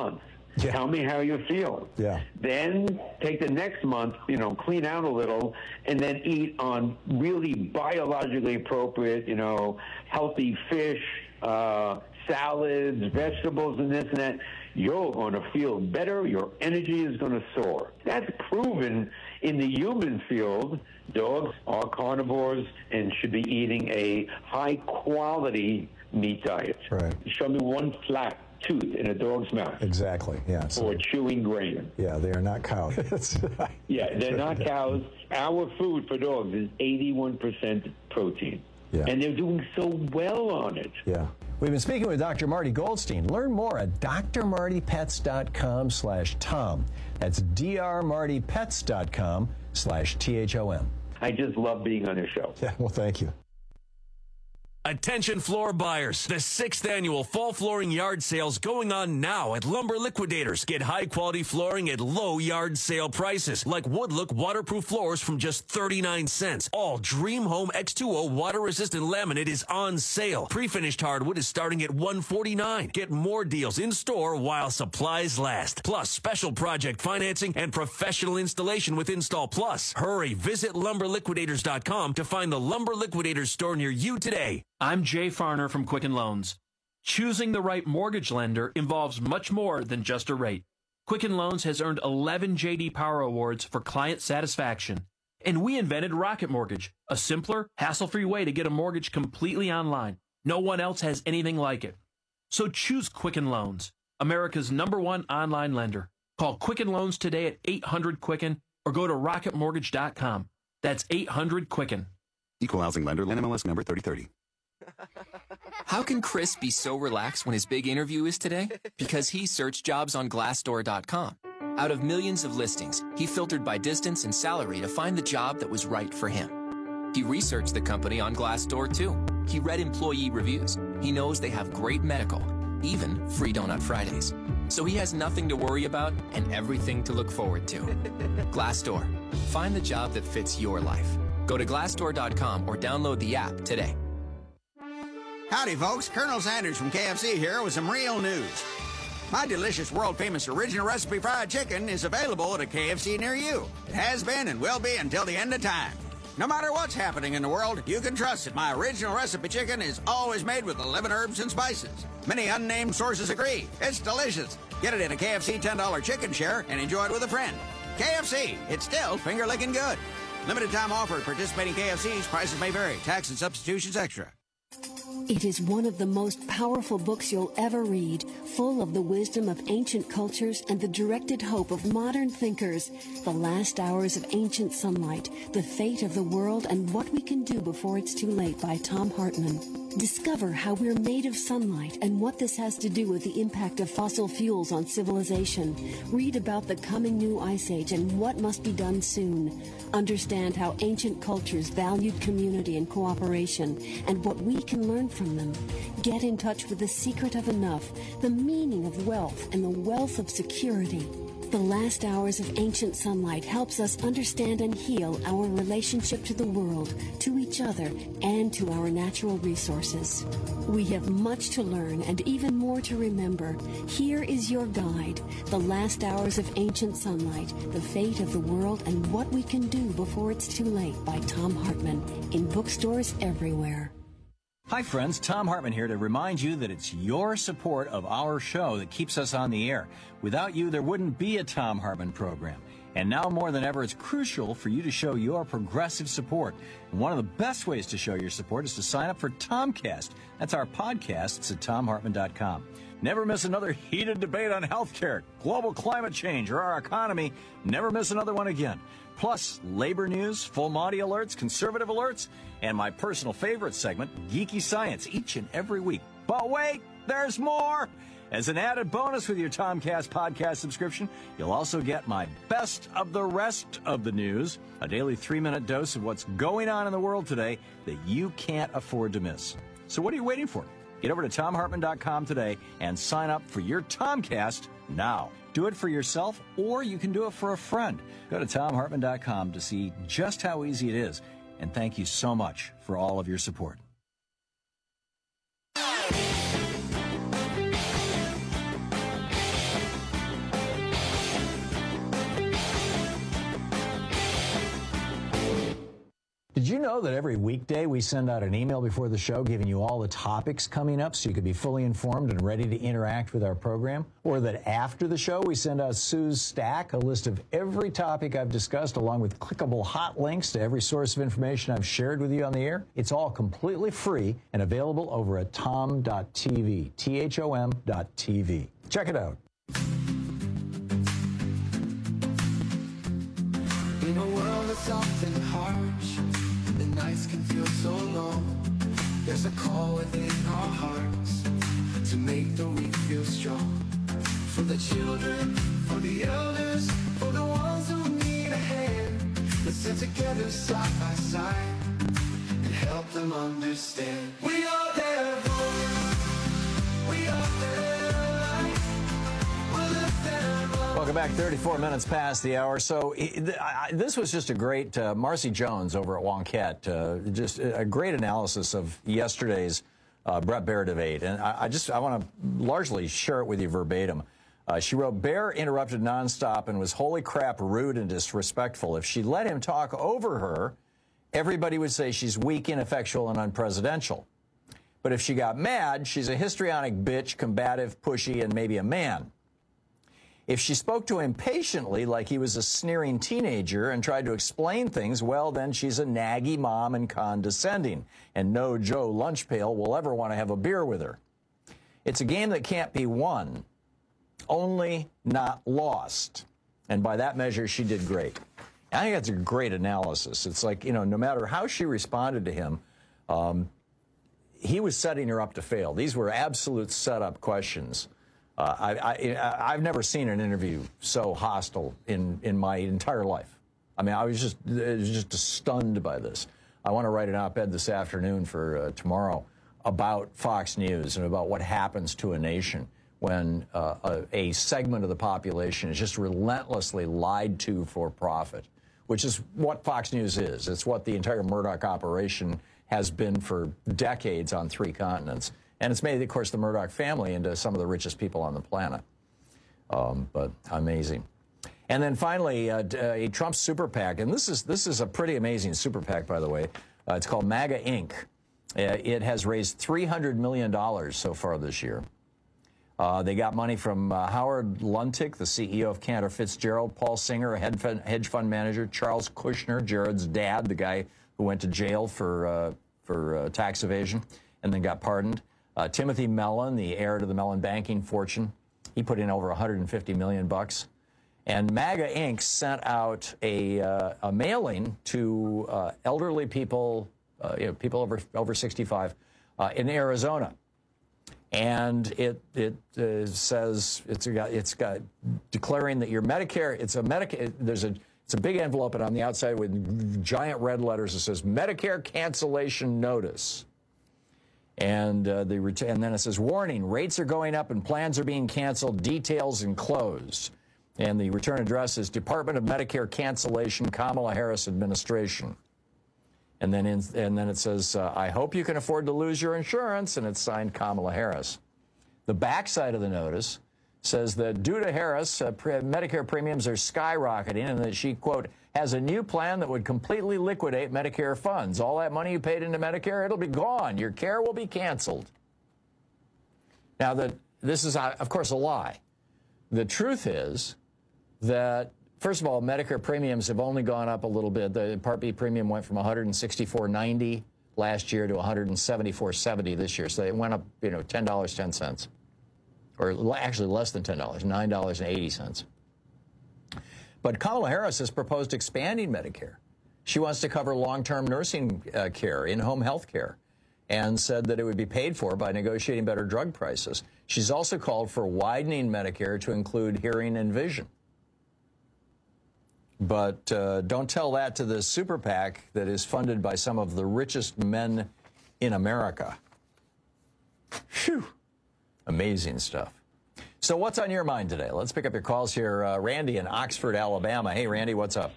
Yeah. Tell me how you feel. Yeah. Then take the next month, you know, clean out a little, and then eat on really biologically appropriate, you know, healthy fish, uh, salads, vegetables, and this and that. You're going to feel better. Your energy is going to soar. That's proven in the human field. Dogs are carnivores and should be eating a high-quality meat diet. Right. Show me one flat tooth in a dog's mouth. Exactly, yeah. So, or chewing grain. Yeah, they are not cows. Yeah, they're not cows. Our food for dogs is eighty-one percent protein. Yeah. And they're doing so well on it. Yeah. We've been speaking with Doctor Marty Goldstein. Learn more at d r marty pets dot com slash tom. That's d r marty pets dot com slash T H O M. I just love being on your show. Yeah, well, thank you. Attention floor buyers. The sixth annual fall flooring yard sales going on now at Lumber Liquidators. Get high quality flooring at low yard sale prices like Woodlook waterproof floors from just thirty-nine cents. All Dream Home X two O water resistant laminate is on sale. Pre-finished hardwood is starting at one forty-nine. Get more deals in store while supplies last. Plus special project financing and professional installation with Install Plus. Hurry, visit lumber liquidators dot com to find the Lumber Liquidators store near you today. I'm Jay Farner from Quicken Loans. Choosing the right mortgage lender involves much more than just a rate. Quicken Loans has earned eleven J D Power Awards for client satisfaction. And we invented Rocket Mortgage, a simpler, hassle-free way to get a mortgage completely online. No one else has anything like it. So choose Quicken Loans, America's number one online lender. Call Quicken Loans today at eight hundred Quicken or go to rocket mortgage dot com. That's eight hundred Quicken. Equal housing lender, N M L S number thirty thirty. How can Chris be so relaxed when his big interview is today? Because he searched jobs on glassdoor dot com. Out of millions of listings, he filtered by distance and salary to find the job that was right for him. He researched the company on Glassdoor too. He read employee reviews. He knows they have great medical, even free Donut Fridays. So he has nothing to worry about and everything to look forward to. Glassdoor. Find the job that fits your life. Go to glassdoor dot com or download the app today. Howdy, folks. Colonel Sanders from K F C here with some real news. My delicious, world-famous original recipe fried chicken is available at a K F C near you. It has been and will be until the end of time. No matter what's happening in the world, you can trust that my original recipe chicken is always made with eleven herbs and spices. Many unnamed sources agree. It's delicious. Get it in a K F C ten dollar chicken share and enjoy it with a friend. K F C, it's still finger-licking good. Limited time offer at participating K F Cs. Prices may vary. Tax and substitutions extra. It is one of the most powerful books you'll ever read, full of the wisdom of ancient cultures and the directed hope of modern thinkers. The Last Hours of Ancient Sunlight, The Fate of the World and What We Can Do Before It's Too Late by Tom Hartman. Discover how we're made of sunlight and what this has to do with the impact of fossil fuels on civilization. Read about the coming new ice age and what must be done soon. Understand how ancient cultures valued community and cooperation and what we can learn from them. Get in touch with the secret of enough, the meaning of wealth, and the wealth of security. The Last Hours of Ancient Sunlight helps us understand and heal our relationship to the world, to each other, and to our natural resources. We have much to learn and even more to remember. Here is your guide, The Last Hours of Ancient Sunlight, The Fate of the World and What We Can Do Before It's Too Late by Tom Hartman, in bookstores everywhere. Hi friends, Tom Hartman here to remind you that it's your support of our show that keeps us on the air. Without you, there wouldn't be a Tom Hartman program. And now more than ever, it's crucial for you to show your progressive support. And one of the best ways to show your support is to sign up for Tomcast. That's our podcast. It's at tom hartman dot com. Never miss another heated debate on healthcare, global climate change, or our economy. Never miss another one again. Plus, labor news, full Monty alerts, conservative alerts, and my personal favorite segment, Geeky Science, each and every week. But wait, there's more! As an added bonus with your Tomcast podcast subscription, you'll also get my best of the rest of the news, a daily three-minute dose of what's going on in the world today that you can't afford to miss. So what are you waiting for? Get over to tom hartman dot com today and sign up for your Tomcast now. Do it for yourself, or you can do it for a friend. Go to tom hartman dot com to see just how easy it is. And thank you so much for all of your support. know that every weekday we send out an email before the show giving you all the topics coming up so you can be fully informed and ready to interact with our program? Or that after the show we send out Sue's Stack, a list of every topic I've discussed along with clickable hot links to every source of information I've shared with you on the air? It's all completely free and available over at tom dot t v, T H O M dot T V. Check it out. In a world that's often harsh, the nights can feel so long. There's a call within our hearts to make the weak feel strong. For the children, for the elders, for the ones who need a hand. Let's sit together side by side and help them understand. We are their voice. We are their light. We'll lift them up. Welcome back. thirty-four minutes past the hour. So I, this was just a great, uh, Marcy Jones over at Wonkette, uh, just a great analysis of yesterday's uh, Bret Baier debate. And I, I just, I want to largely share it with you verbatim. Uh, she wrote, Baier interrupted nonstop and was holy crap rude and disrespectful. If she let him talk over her, everybody would say she's weak, ineffectual, and unpresidential. But if she got mad, she's a histrionic bitch, combative, pushy, and maybe a man. If she spoke to him patiently, like he was a sneering teenager, and tried to explain things, well, then she's a naggy mom and condescending, and no Joe Lunchpail will ever want to have a beer with her. It's a game that can't be won, only not lost. And by that measure, she did great. I think that's a great analysis. It's like, you know, no matter how she responded to him, um, he was setting her up to fail. These were absolute setup questions. Uh, I, I, I've never seen an interview so hostile in, in my entire life. I mean, I was just, was just stunned by this. I want to write an op-ed this afternoon for uh, tomorrow about Fox News and about what happens to a nation when uh, a, a segment of the population is just relentlessly lied to for profit, which is what Fox News is. It's what the entire Murdoch operation has been for decades on three continents. And it's made, of course, the Murdoch family into some of the richest people on the planet. Um, but amazing. And then finally, uh, a Trump super PAC. And this is, this is a pretty amazing super PAC, by the way. Uh, it's called MAGA Incorporated. Uh, it has raised three hundred million dollars so far this year. Uh, they got money from uh, Howard Lutnick, the C E O of Cantor Fitzgerald, Paul Singer, a hedge fund, hedge fund manager, Charles Kushner, Jared's dad, the guy who went to jail for, uh, for uh, tax evasion and then got pardoned. Uh, Timothy Mellon, the heir to the Mellon banking fortune, he put in over one hundred fifty million bucks. And MAGA Incorporated sent out a, uh, a mailing to uh, elderly people, uh, you know, people over over sixty-five uh, in Arizona. And it it uh, says it's got it's got declaring that your Medicare, it's a Medicare, there's a it's a big envelope, and on the outside with giant red letters it says Medicare cancellation notice. And uh, the and then it says, warning, rates are going up and plans are being canceled, details enclosed. And the return address is Department of Medicare Cancellation, Kamala Harris Administration. And then in, and then it says, uh, I hope you can afford to lose your insurance, and it's signed Kamala Harris. The backside of the notice says that due to Harris, uh, pre- Medicare premiums are skyrocketing, and that she, quote, has a new plan that would completely liquidate Medicare funds. All that money you paid into Medicare, it'll be gone. Your care will be canceled. Now, the, this is, of course, a lie. The truth is that, first of all, Medicare premiums have only gone up a little bit. The Part B premium went from one hundred sixty-four ninety last year to one hundred seventy-four seventy this year. So it went up, you know, ten dollars and ten cents. Or actually less than ten dollars, nine dollars and eighty cents. But Kamala Harris has proposed expanding Medicare. She wants to cover long-term nursing uh, care, in-home health care, and said that it would be paid for by negotiating better drug prices. She's also called for widening Medicare to include hearing and vision. But uh, don't tell that to the super PAC that is funded by some of the richest men in America. Phew. Amazing stuff. So what's on your mind today? Let's pick up your calls here. Uh, Randy in Oxford, Alabama. Hey, Randy, what's up?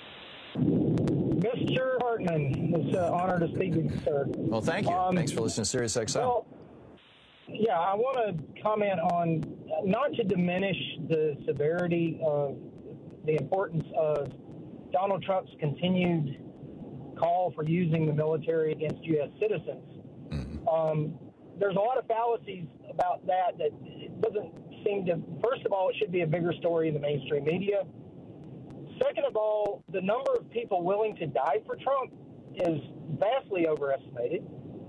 Mister Hartman, it's an honor to speak with you, sir. Well, thank you. Um, Thanks for listening to Sirius X M. Well, yeah, I want to comment on, not to diminish the severity of the importance of Donald Trump's continued call for using the military against U S citizens. Um, there's a lot of fallacies about that that it doesn't seem to, first of all, it should be a bigger story in the mainstream media. Second of all, the number of people willing to die for Trump is vastly overestimated.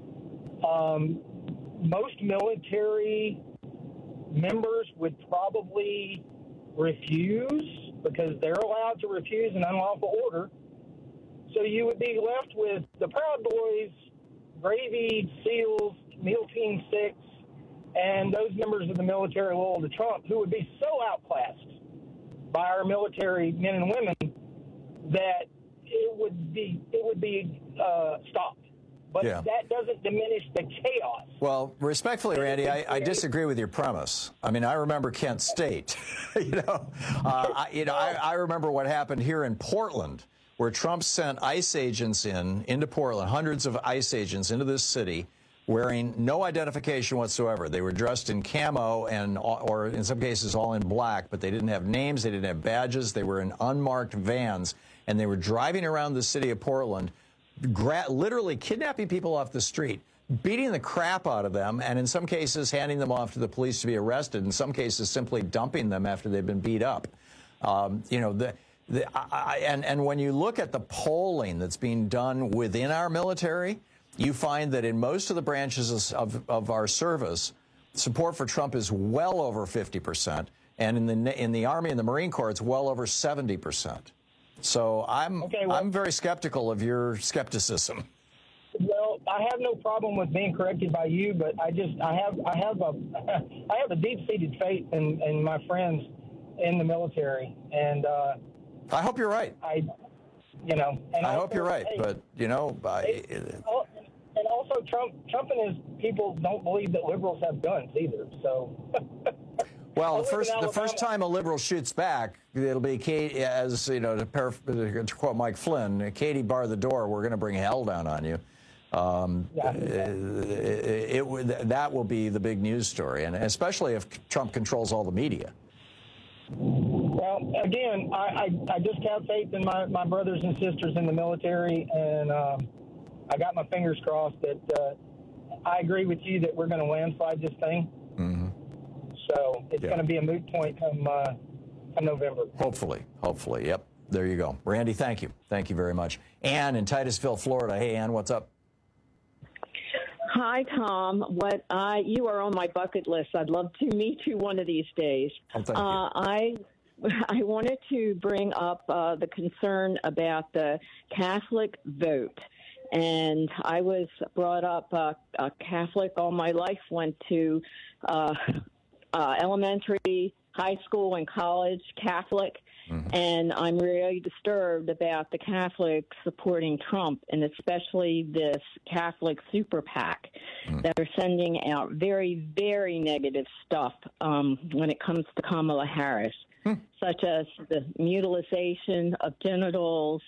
Um, most military members would probably refuse because they're allowed to refuse an unlawful order. So you would be left with the Proud Boys, Gravy, SEALs, MEAL Team six, and those members of the military loyal to Trump who would be so outclassed by our military men and women that it would be it would be uh, stopped. But Yeah. that doesn't diminish the chaos. Well, respectfully, Randy, I, I disagree with your premise. I mean, I remember Kent State. you know, uh, I, you know, I, I remember what happened here in Portland, where Trump sent ICE agents in into Portland, hundreds of ICE agents into this city, wearing no identification whatsoever. They were dressed in camo and, or in some cases, all in black, but they didn't have names, they didn't have badges. They were in unmarked vans, and they were driving around the city of Portland, gra- literally kidnapping people off the street, beating the crap out of them, and in some cases handing them off to the police to be arrested, in some cases simply dumping them after they've been beat up. Um, you know, the, the, I, and, and when you look at the polling that's being done within our military, you find that in most of the branches of, of our service, support for Trump is well over fifty percent, and in the, in the Army and the Marine Corps, it's well over seventy percent. So I'm, Okay, well- I'm very skeptical of your skepticism. Well, I have no problem with being corrected by you, but I just I have I have a I have a deep-seated faith in, in my friends in the military, and uh, I hope you're right. I, you know, and I also, hope you're right, hey, but you know, I, oh, and also Trump Trump and his people don't believe that liberals have guns either. So. well, the live in first the Alabama. first time a liberal shoots back, it'll be Katie, as you know, to, paraph- to quote Mike Flynn, Katie, bar the door. We're going to bring hell down on you. Um, Yeah. it, it, it, that will be the big news story, and especially if Trump controls all the media. Well, again, I, I, I just have faith in my, my brothers and sisters in the military, and um, I got my fingers crossed that uh, I agree with you that we're going to landslide this thing. Mm-hmm. So it's Yeah. going to be a moot point come, uh, come November. Hopefully, hopefully. Yep, there you go. Randy, thank you. Thank you very much. Ann in Titusville, Florida. Hey, Ann, what's up? Hi, Tom. What I you are on my bucket list. I'd love to meet you one of these days. Oh, thank uh, you. I I wanted to bring up uh, the concern about the Catholic vote. And I was brought up uh, a Catholic all my life, went to uh, uh, elementary, high school, and college Catholic. Mm-hmm. And I'm really disturbed about the Catholics supporting Trump, and especially this Catholic super PAC mm-hmm. that are sending out very, very negative stuff um, when it comes to Kamala Harris, mm-hmm. such as the mutilization of genitals,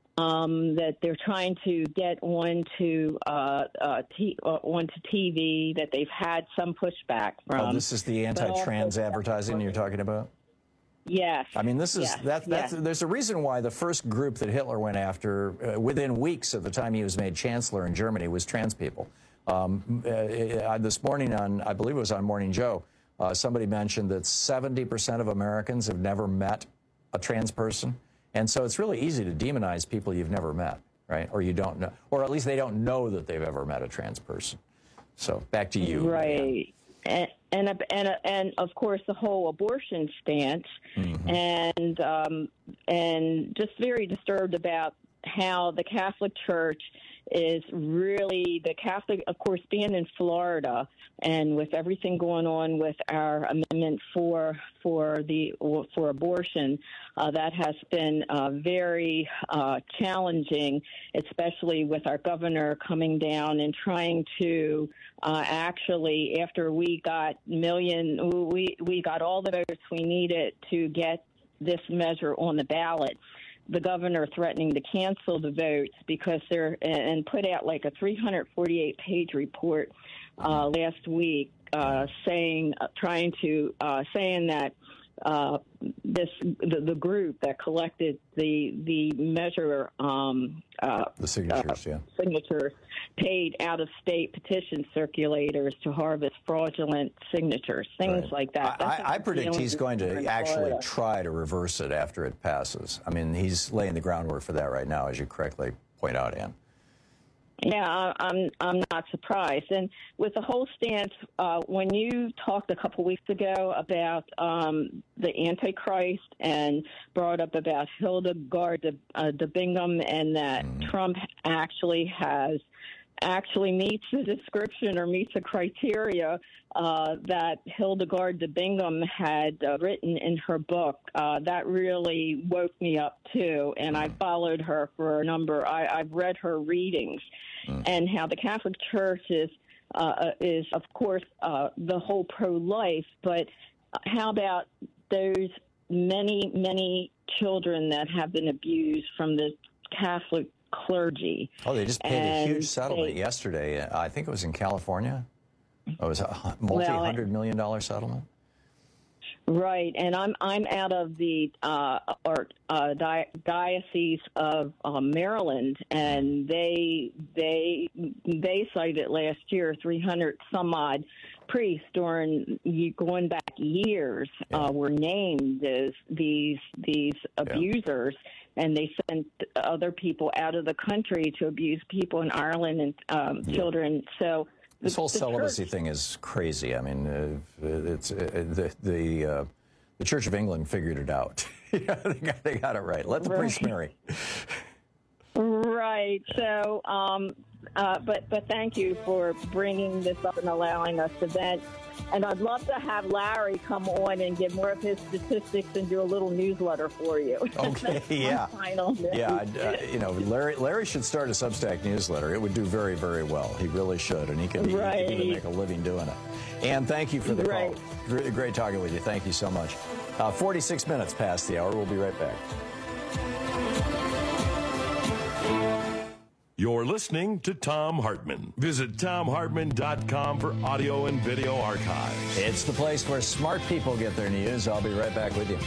um, that they're trying to get onto uh, uh, t- uh, onto T V, that they've had some pushback from. Oh, this is the anti-trans advertising you're talking about? Yes. I mean, this is yes. that. That's, yes. There's a reason why the first group that Hitler went after, uh, within weeks of the time he was made chancellor in Germany, was trans people. Um, uh, uh, this morning on, I believe it was on Morning Joe, uh, somebody mentioned that seventy percent of Americans have never met a trans person, and so it's really easy to demonize people you've never met, right? Or you don't know, or at least they don't know that they've ever met a trans person. So back to you, right? And and and and of course the whole abortion stance, mm-hmm. and um, and just very disturbed about how the Catholic Church is really the Catholic, of course, being in Florida, and with everything going on with our amendment for for the for abortion, uh, that has been uh, very uh, challenging, especially with our governor coming down and trying to uh, actually, after we got million, we we got all the votes we needed to get this measure on the ballot, the governor threatening to cancel the votes because they're and put out like a three hundred forty-eight page report uh, last week uh, saying, uh, trying to uh, saying that uh, this the, the group that collected the the measure um, uh, the signatures, uh, yeah, signatures paid out of state petition circulators to harvest fraudulent signatures, things right. like that. I, I, I predict he's going to actually try to reverse it after it passes. I mean, he's laying the groundwork for that right now, as you correctly point out, Ann. Yeah, I'm I'm not surprised. And with the whole stance, uh, when you talked a couple weeks ago about um, the Antichrist and brought up about Hildegard de, uh, de Bingham and that mm. Trump actually has actually meets the description or meets the criteria uh, that Hildegard de Bingham had uh, written in her book, uh, that really woke me up too. And I followed her for a number. I, I've read her readings, mm. and how the Catholic Church is uh, is of course uh, the whole pro-life, but how about those many many children that have been abused from the Catholic clergy? Oh, they just paid and a huge settlement they, yesterday. I think it was in California. It was a multi-hundred million dollar settlement. Right, and I'm I'm out of the uh, or, uh, di- diocese of uh, Maryland, and they they they cited last year three hundred some odd priests during going back years yeah. uh, were named as these these abusers. Yeah. And they sent other people out of the country to abuse people in Ireland and um, yeah. children. So this the, whole the celibacy church, thing is crazy. I mean, uh, it's uh, the the uh, the Church of England figured it out. yeah, they, got, they got it right. Let the right. priests marry. Right. So, um, uh, but but thank you for bringing this up and allowing us to vent. And I'd love to have Larry come on and give more of his statistics and do a little newsletter for you. Okay, yeah. Final yeah, uh, you know, Larry Larry should start a Substack newsletter. It would do very, very well. He really should, and he could, right. he could even make a living doing it. And thank you for the right. call. Great, great talking with you. Thank you so much. Uh, forty-six minutes past the hour. We'll be right back. You're listening to Thom Hartmann. Visit Thom Hartmann dot com for audio and video archives. It's the place where smart people get their news. I'll be right back with you.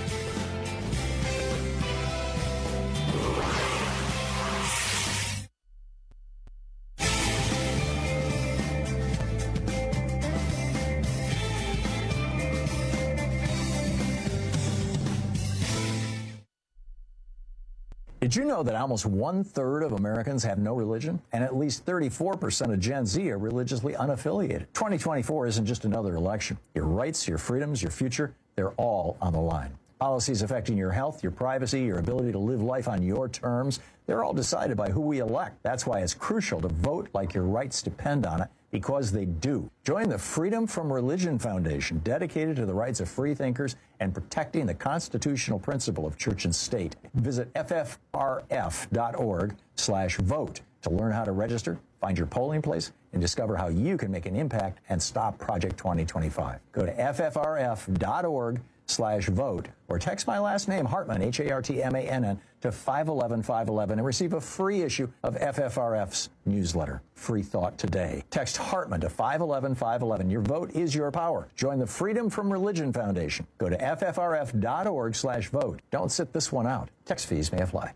Did you know that almost one-third of Americans have no religion? And at least thirty-four percent of Gen Z are religiously unaffiliated. twenty twenty-four isn't just another election. Your rights, your freedoms, your future, they're all on the line. Policies affecting your health, your privacy, your ability to live life on your terms, they're all decided by who we elect. That's why it's crucial to vote like your rights depend on it, because they do. Join the Freedom from Religion Foundation, dedicated to the rights of free thinkers and protecting the constitutional principle of church and state. Visit F F R F dot org slash vote to learn how to register, find your polling place, and discover how you can make an impact and stop Project twenty twenty-five. Go to F F R F dot org slash vote or text my last name, Hartmann, H A R T M A N N, to five one one five one one and receive a free issue of F F R F's newsletter, Free Thought Today. Text Hartmann to five one one five one one. Your vote is your power. Join the Freedom from Religion Foundation. Go to F F R F dot org slash vote. Don't sit this one out. Text fees may apply.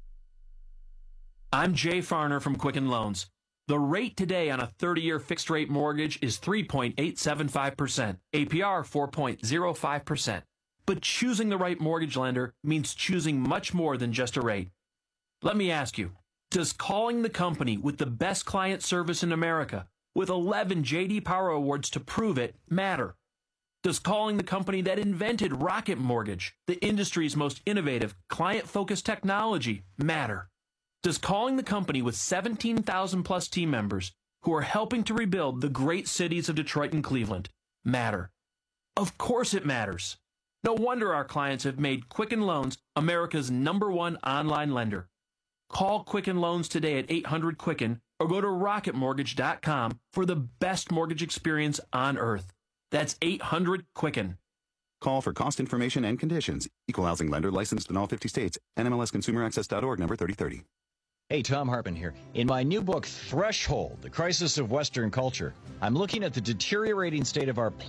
I'm Jay Farner from Quicken Loans. The rate today on a thirty-year fixed-rate mortgage is three point eight seven five percent, A P R four point zero five percent. But choosing the right mortgage lender means choosing much more than just a rate. Let me ask you, does calling the company with the best client service in America, with eleven J D Power Awards to prove it, matter? Does calling the company that invented Rocket Mortgage, the industry's most innovative, client-focused technology, matter? Does calling the company with seventeen thousand plus team members who are helping to rebuild the great cities of Detroit and Cleveland matter? Of course it matters. No wonder our clients have made Quicken Loans America's number one online lender. Call Quicken Loans today at eight hundred Quicken or go to rocket mortgage dot com for the best mortgage experience on earth. That's eight hundred Quicken. Call for cost information and conditions. Equal housing lender licensed in all fifty states. N M L S consumer access dot org number thirty thirty. Hey, Thom Hartmann here. In my new book, Threshold, The Crisis of Western Culture, I'm looking at the deteriorating state of our planet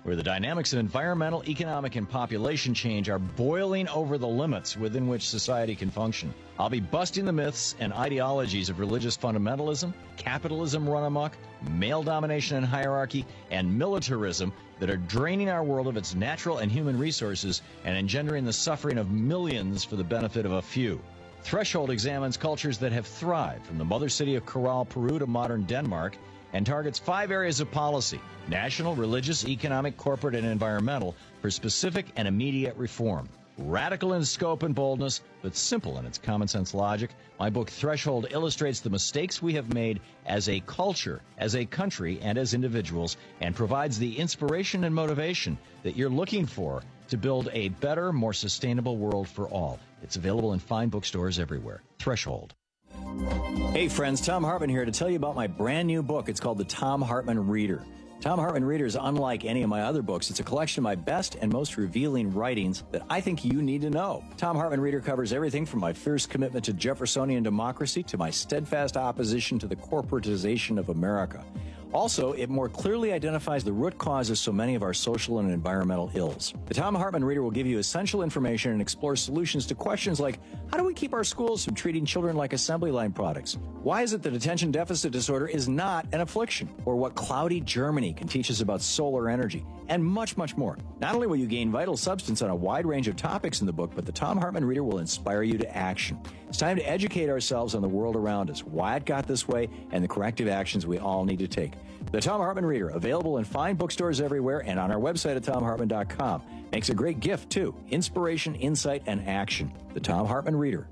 where the dynamics of environmental, economic, and population change are boiling over the limits within which society can function. I'll be busting the myths and ideologies of religious fundamentalism, capitalism run amok, male domination and hierarchy, and militarism that are draining our world of its natural and human resources and engendering the suffering of millions for the benefit of a few. Threshold examines cultures that have thrived, from the mother city of Corral, Peru to modern Denmark, and targets five areas of policy: national, religious, economic, corporate, and environmental, for specific and immediate reform. Radical in scope and boldness, but simple in its common sense logic, my book Threshold illustrates the mistakes we have made as a culture, as a country, and as individuals, and provides the inspiration and motivation that you're looking for to build a better, more sustainable world for all. It's available in fine bookstores everywhere. Threshold. Hey friends, Thom Hartmann here to tell you about my brand new book. It's called The Thom Hartmann Reader. Thom Hartmann Reader is unlike any of my other books. It's a collection of my best and most revealing writings that I think you need to know. Thom Hartmann Reader covers everything from my fierce commitment to Jeffersonian democracy to my steadfast opposition to the corporatization of America. Also, it more clearly identifies the root causes of so many of our social and environmental ills. The Thom Hartmann Reader will give you essential information and explore solutions to questions like, how do we keep our schools from treating children like assembly line products? Why is it that attention deficit disorder is not an affliction? Or what cloudy Germany can teach us about solar energy? And much, much more. Not only will you gain vital substance on a wide range of topics in the book, but the Thom Hartmann Reader will inspire you to action. It's time to educate ourselves on the world around us, why it got this way, and the corrective actions we all need to take. The Thom Hartmann Reader, available in fine bookstores everywhere and on our website at thom hartmann dot com. Makes a great gift, too. Inspiration, insight, and action. The Thom Hartmann Reader.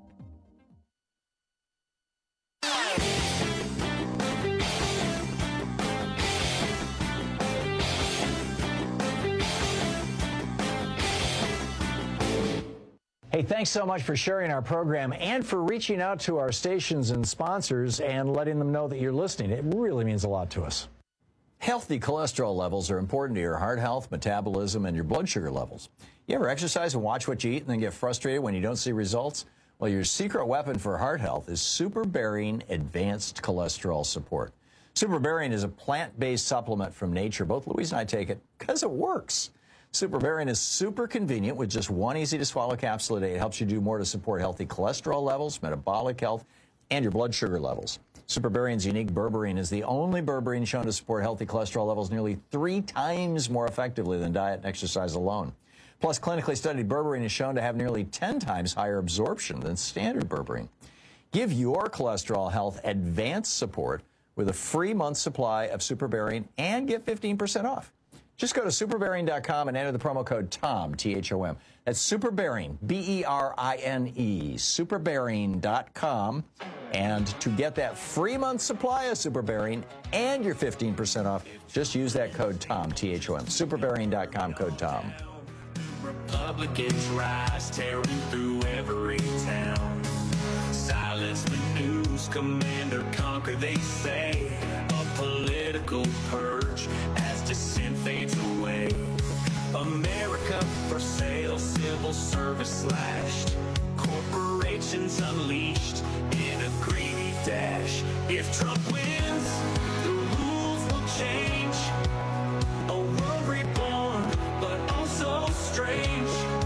Hey, thanks so much for sharing our program and for reaching out to our stations and sponsors and letting them know that you're listening. It really means a lot to us. Healthy cholesterol levels are important to your heart health, metabolism, and your blood sugar levels. You ever exercise and watch what you eat and then get frustrated when you don't see results? Well, your secret weapon for heart health is Super Bearing Advanced Cholesterol Support. Super Bearing is a plant-based supplement from nature. Both Louise and I take it because it works. Super Bearing is super convenient with just one easy-to-swallow capsule a day. It helps you do more to support healthy cholesterol levels, metabolic health, and your blood sugar levels. Super Bearing's unique berberine is the only berberine shown to support healthy cholesterol levels nearly three times more effectively than diet and exercise alone. Plus, clinically studied berberine is shown to have nearly ten times higher absorption than standard berberine. Give your cholesterol health advanced support with a free month supply of Super Bearing and get fifteen percent off. Just go to super bearing dot com and enter the promo code TOM, T H O M. That's Super Bearing, B E R I N E, super bearing dot com. And to get that free month supply of Super Bearing and your fifteen percent off, just use that code TOM, T H O M, super bearing dot com, code TOM. Republicans rise, tearing through every town. Silence the news, command or conquer, they say. A political purge as dissent fades away. America for sale, civil service slashed. Corporations unleashed in a greedy dash. If Trump wins, the rules will change. A world reborn, but also strange.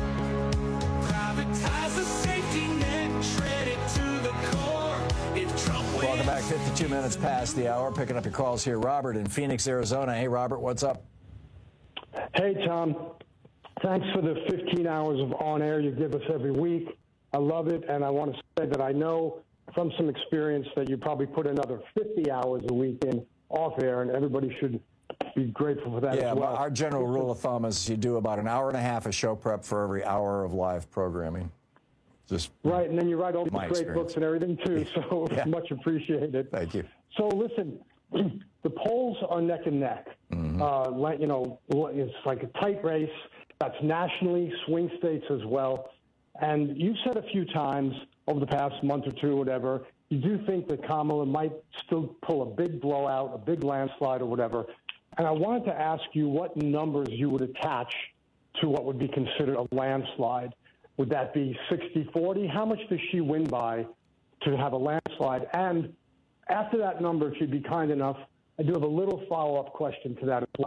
Privatize the safety net, shred it to the core. If Trump wins. Welcome back. fifty-two minutes past the hour. Picking up your calls here. Robert in Phoenix, Arizona. Hey, Robert, what's up? Hey, Tom. Thanks for the fifteen hours of on-air you give us every week. I love it, and I want to say that I know from some experience that you probably put another fifty hours a week in off-air, and everybody should be grateful for that yeah, as well. Our general rule of thumb is you do about an hour and a half of show prep for every hour of live programming. Just right, and then you write all these great experience. books and everything, too, so yeah. Much appreciated. Thank you. So, listen, the polls are neck and neck. Mm-hmm. Uh, you know, it's like a tight race. That's nationally, swing states as well. And you've said a few times over the past month or two, whatever, you do think that Kamala might still pull a big blowout, a big landslide or whatever. And I wanted to ask you what numbers you would attach to what would be considered a landslide. Would that be sixty forty? How much does she win by to have a landslide? And after that number, if you'd be kind enough, I do have a little follow-up question to that as well.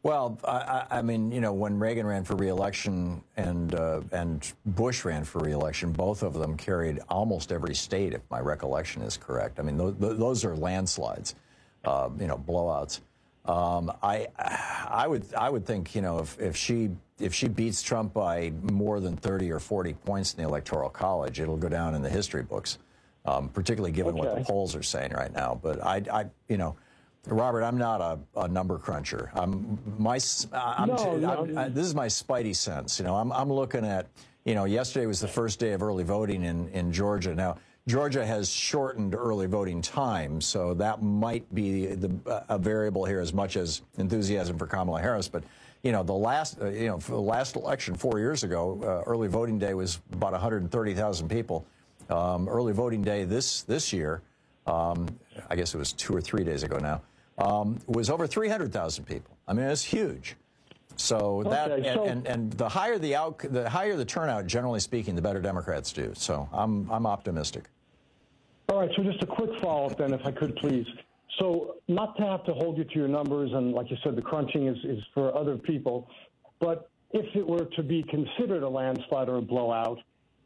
Well, I, I mean, you know, when Reagan ran for re-election and uh, and Bush ran for re-election, both of them carried almost every state, if my recollection is correct. I mean, those, those are landslides, uh, you know, blowouts. Um, I I would I would think, you know, if, if she if she beats Trump by more than thirty or forty points in the Electoral College, it'll go down in the history books, um, particularly given okay. what the polls are saying right now. But I, I you know. Robert, I'm not a, a number cruncher. I'm my. I'm, no, no. I'm, I, this is my spidey sense. You know, I'm I'm looking at. You know, yesterday was the first day of early voting in in Georgia. Now, Georgia has shortened early voting time, so that might be the a variable here as much as enthusiasm for Kamala Harris. But you know, the last uh, you know for the last election four years ago, uh, early voting day was about one hundred thirty thousand people. Um, early voting day this this year, um, I guess it was two or three days ago now. Um, was over three hundred thousand people. I mean, it's huge. So that okay, so, and, and and the higher the out the higher the turnout, generally speaking, the better Democrats do. So I'm I'm optimistic. All right. So just a quick follow-up then, if I could, please. So not to have to hold you to your numbers, and like you said, the crunching is is for other people. But if it were to be considered a landslide or a blowout,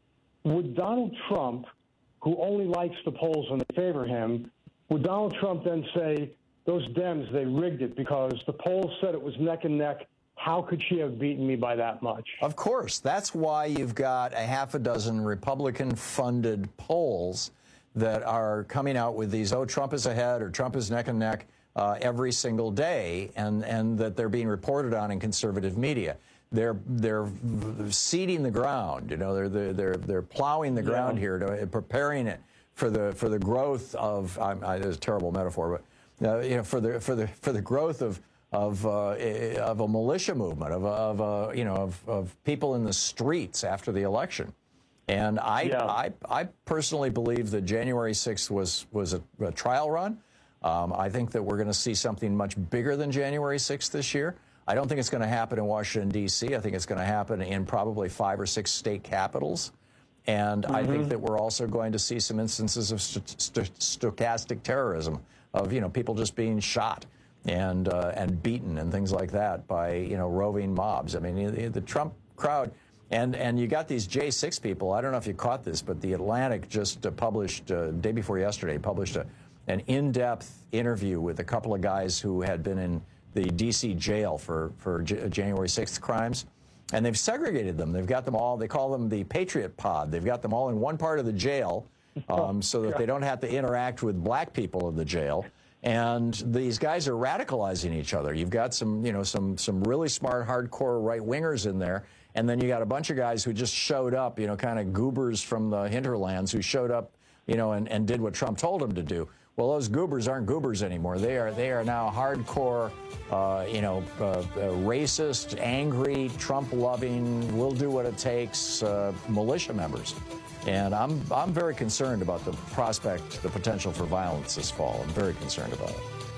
would Donald Trump, who only likes the polls when they favor him, would Donald Trump then say, those Dems, they rigged it because the polls said it was neck and neck. How could she have beaten me by that much? Of course. That's why you've got a half a dozen Republican-funded polls that are coming out with these, oh, Trump is ahead or Trump is neck and neck uh, every single day, and, and that they're being reported on in conservative media. They're they're seeding the ground. You know, they're they're they're plowing the ground yeah. here, to, preparing it for the for the growth of. I, I, it's a terrible metaphor, but. Uh, you know, for the for the for the growth of of uh, of a militia movement, of of uh, you know of, of people in the streets after the election, and I yeah. I I personally believe that January sixth was was a, a trial run. Um, I think that we're going to see something much bigger than January sixth this year. I don't think it's going to happen in Washington D C I think it's going to happen in probably five or six state capitals. And mm-hmm. I think that we're also going to see some instances of st- st- stochastic terrorism, of, you know, people just being shot and uh, and beaten and things like that by, you know, roving mobs. I mean, the, the Trump crowd, and and you got these J six people. I don't know if you caught this, but the Atlantic just uh, published, uh, day before yesterday, published a, an in-depth interview with a couple of guys who had been in the D C jail for, for J- January sixth crimes. And they've segregated them. They've got them all, they call them the Patriot Pod. They've got them all in one part of the jail um, so that they don't have to interact with black people in the jail. And these guys are radicalizing each other. You've got some, you know, some some really smart, hardcore right-wingers in there. And then you got a bunch of guys who just showed up, you know, kind of goobers from the hinterlands who showed up, you know, and, and did what Trump told them to do. Well, those goobers aren't goobers anymore. They are they are now hardcore, uh, you know, uh, uh, racist, angry, Trump-loving, will do what it takes uh, militia members. And I'm I'm very concerned about the prospect, the potential for violence this fall. I'm very concerned about it.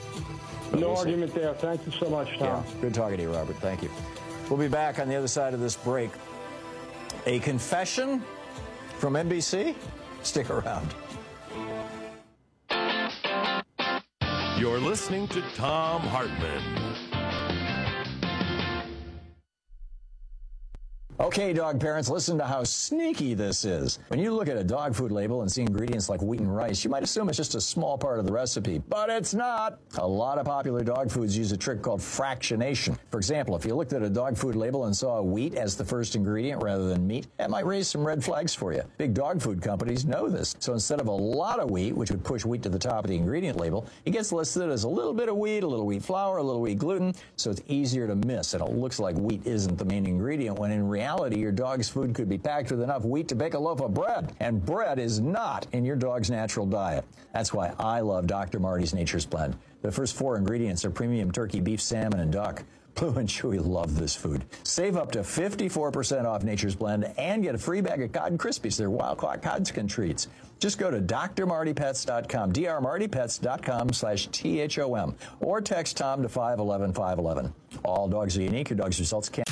But no we'll argument see. there. Thank you so much, Tom. Yeah, good talking to you, Robert. Thank you. We'll be back on the other side of this break. A confession from N B C? Stick around. You're listening to Thom Hartmann. Okay, dog parents, listen to how sneaky this is. When you look at a dog food label and see ingredients like wheat and rice, you might assume it's just a small part of the recipe, but it's not. A lot of popular dog foods use a trick called fractionation. For example, if you looked at a dog food label and saw wheat as the first ingredient rather than meat, that might raise some red flags for you. Big dog food companies know this. So instead of a lot of wheat, which would push wheat to the top of the ingredient label, it gets listed as a little bit of wheat, a little wheat flour, a little wheat gluten, so it's easier to miss, and it looks like wheat isn't the main ingredient, when in reality, reality, your dog's food could be packed with enough wheat to bake a loaf of bread, and bread is not in your dog's natural diet. That's why I love Doctor Marty's Nature's Blend. The first four ingredients are premium turkey, beef, salmon, and duck. Blue and Chewy love this food. Save up to fifty-four percent off Nature's Blend and get a free bag of Cod Krispies. They're wild-caught Codskin treats. Just go to D R Marty Pets dot com, D R Marty Pets dot com slash T H O M, or text Tom to five one one, five one one. All dogs are unique. Your dog's results can't.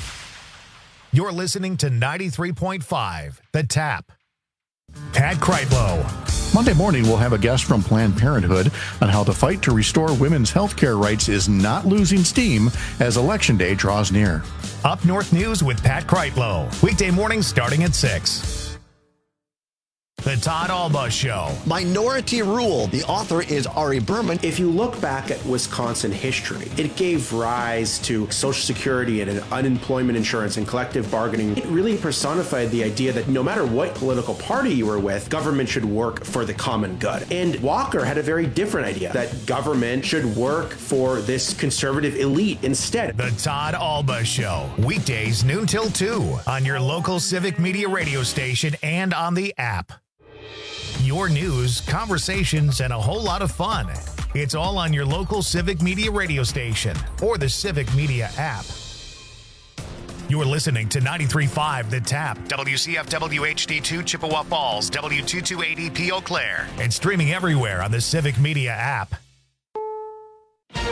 You're listening to ninety-three point five, The Tap. Pat Kreitlow. Monday morning, we'll have a guest from Planned Parenthood on how the fight to restore women's health care rights is not losing steam as Election Day draws near. Up North News with Pat Kreitlow. Weekday mornings starting at six. The Todd Alba Show. Minority Rule. The author is Ari Berman. If you look back at Wisconsin history, it gave rise to Social Security and unemployment insurance and collective bargaining. It really personified the idea that no matter what political party you were with, government should work for the common good. And Walker had a very different idea, that government should work for this conservative elite instead. The Todd Alba Show. Weekdays noon till two on your local civic media radio station and on the app. Your news, conversations, and a whole lot of fun. It's all on your local Civic Media radio station or the Civic Media app. You're listening to ninety-three point five The Tap, W C F W H D two Chippewa Falls, W two two eighty P Eau Claire, and streaming everywhere on the Civic Media app.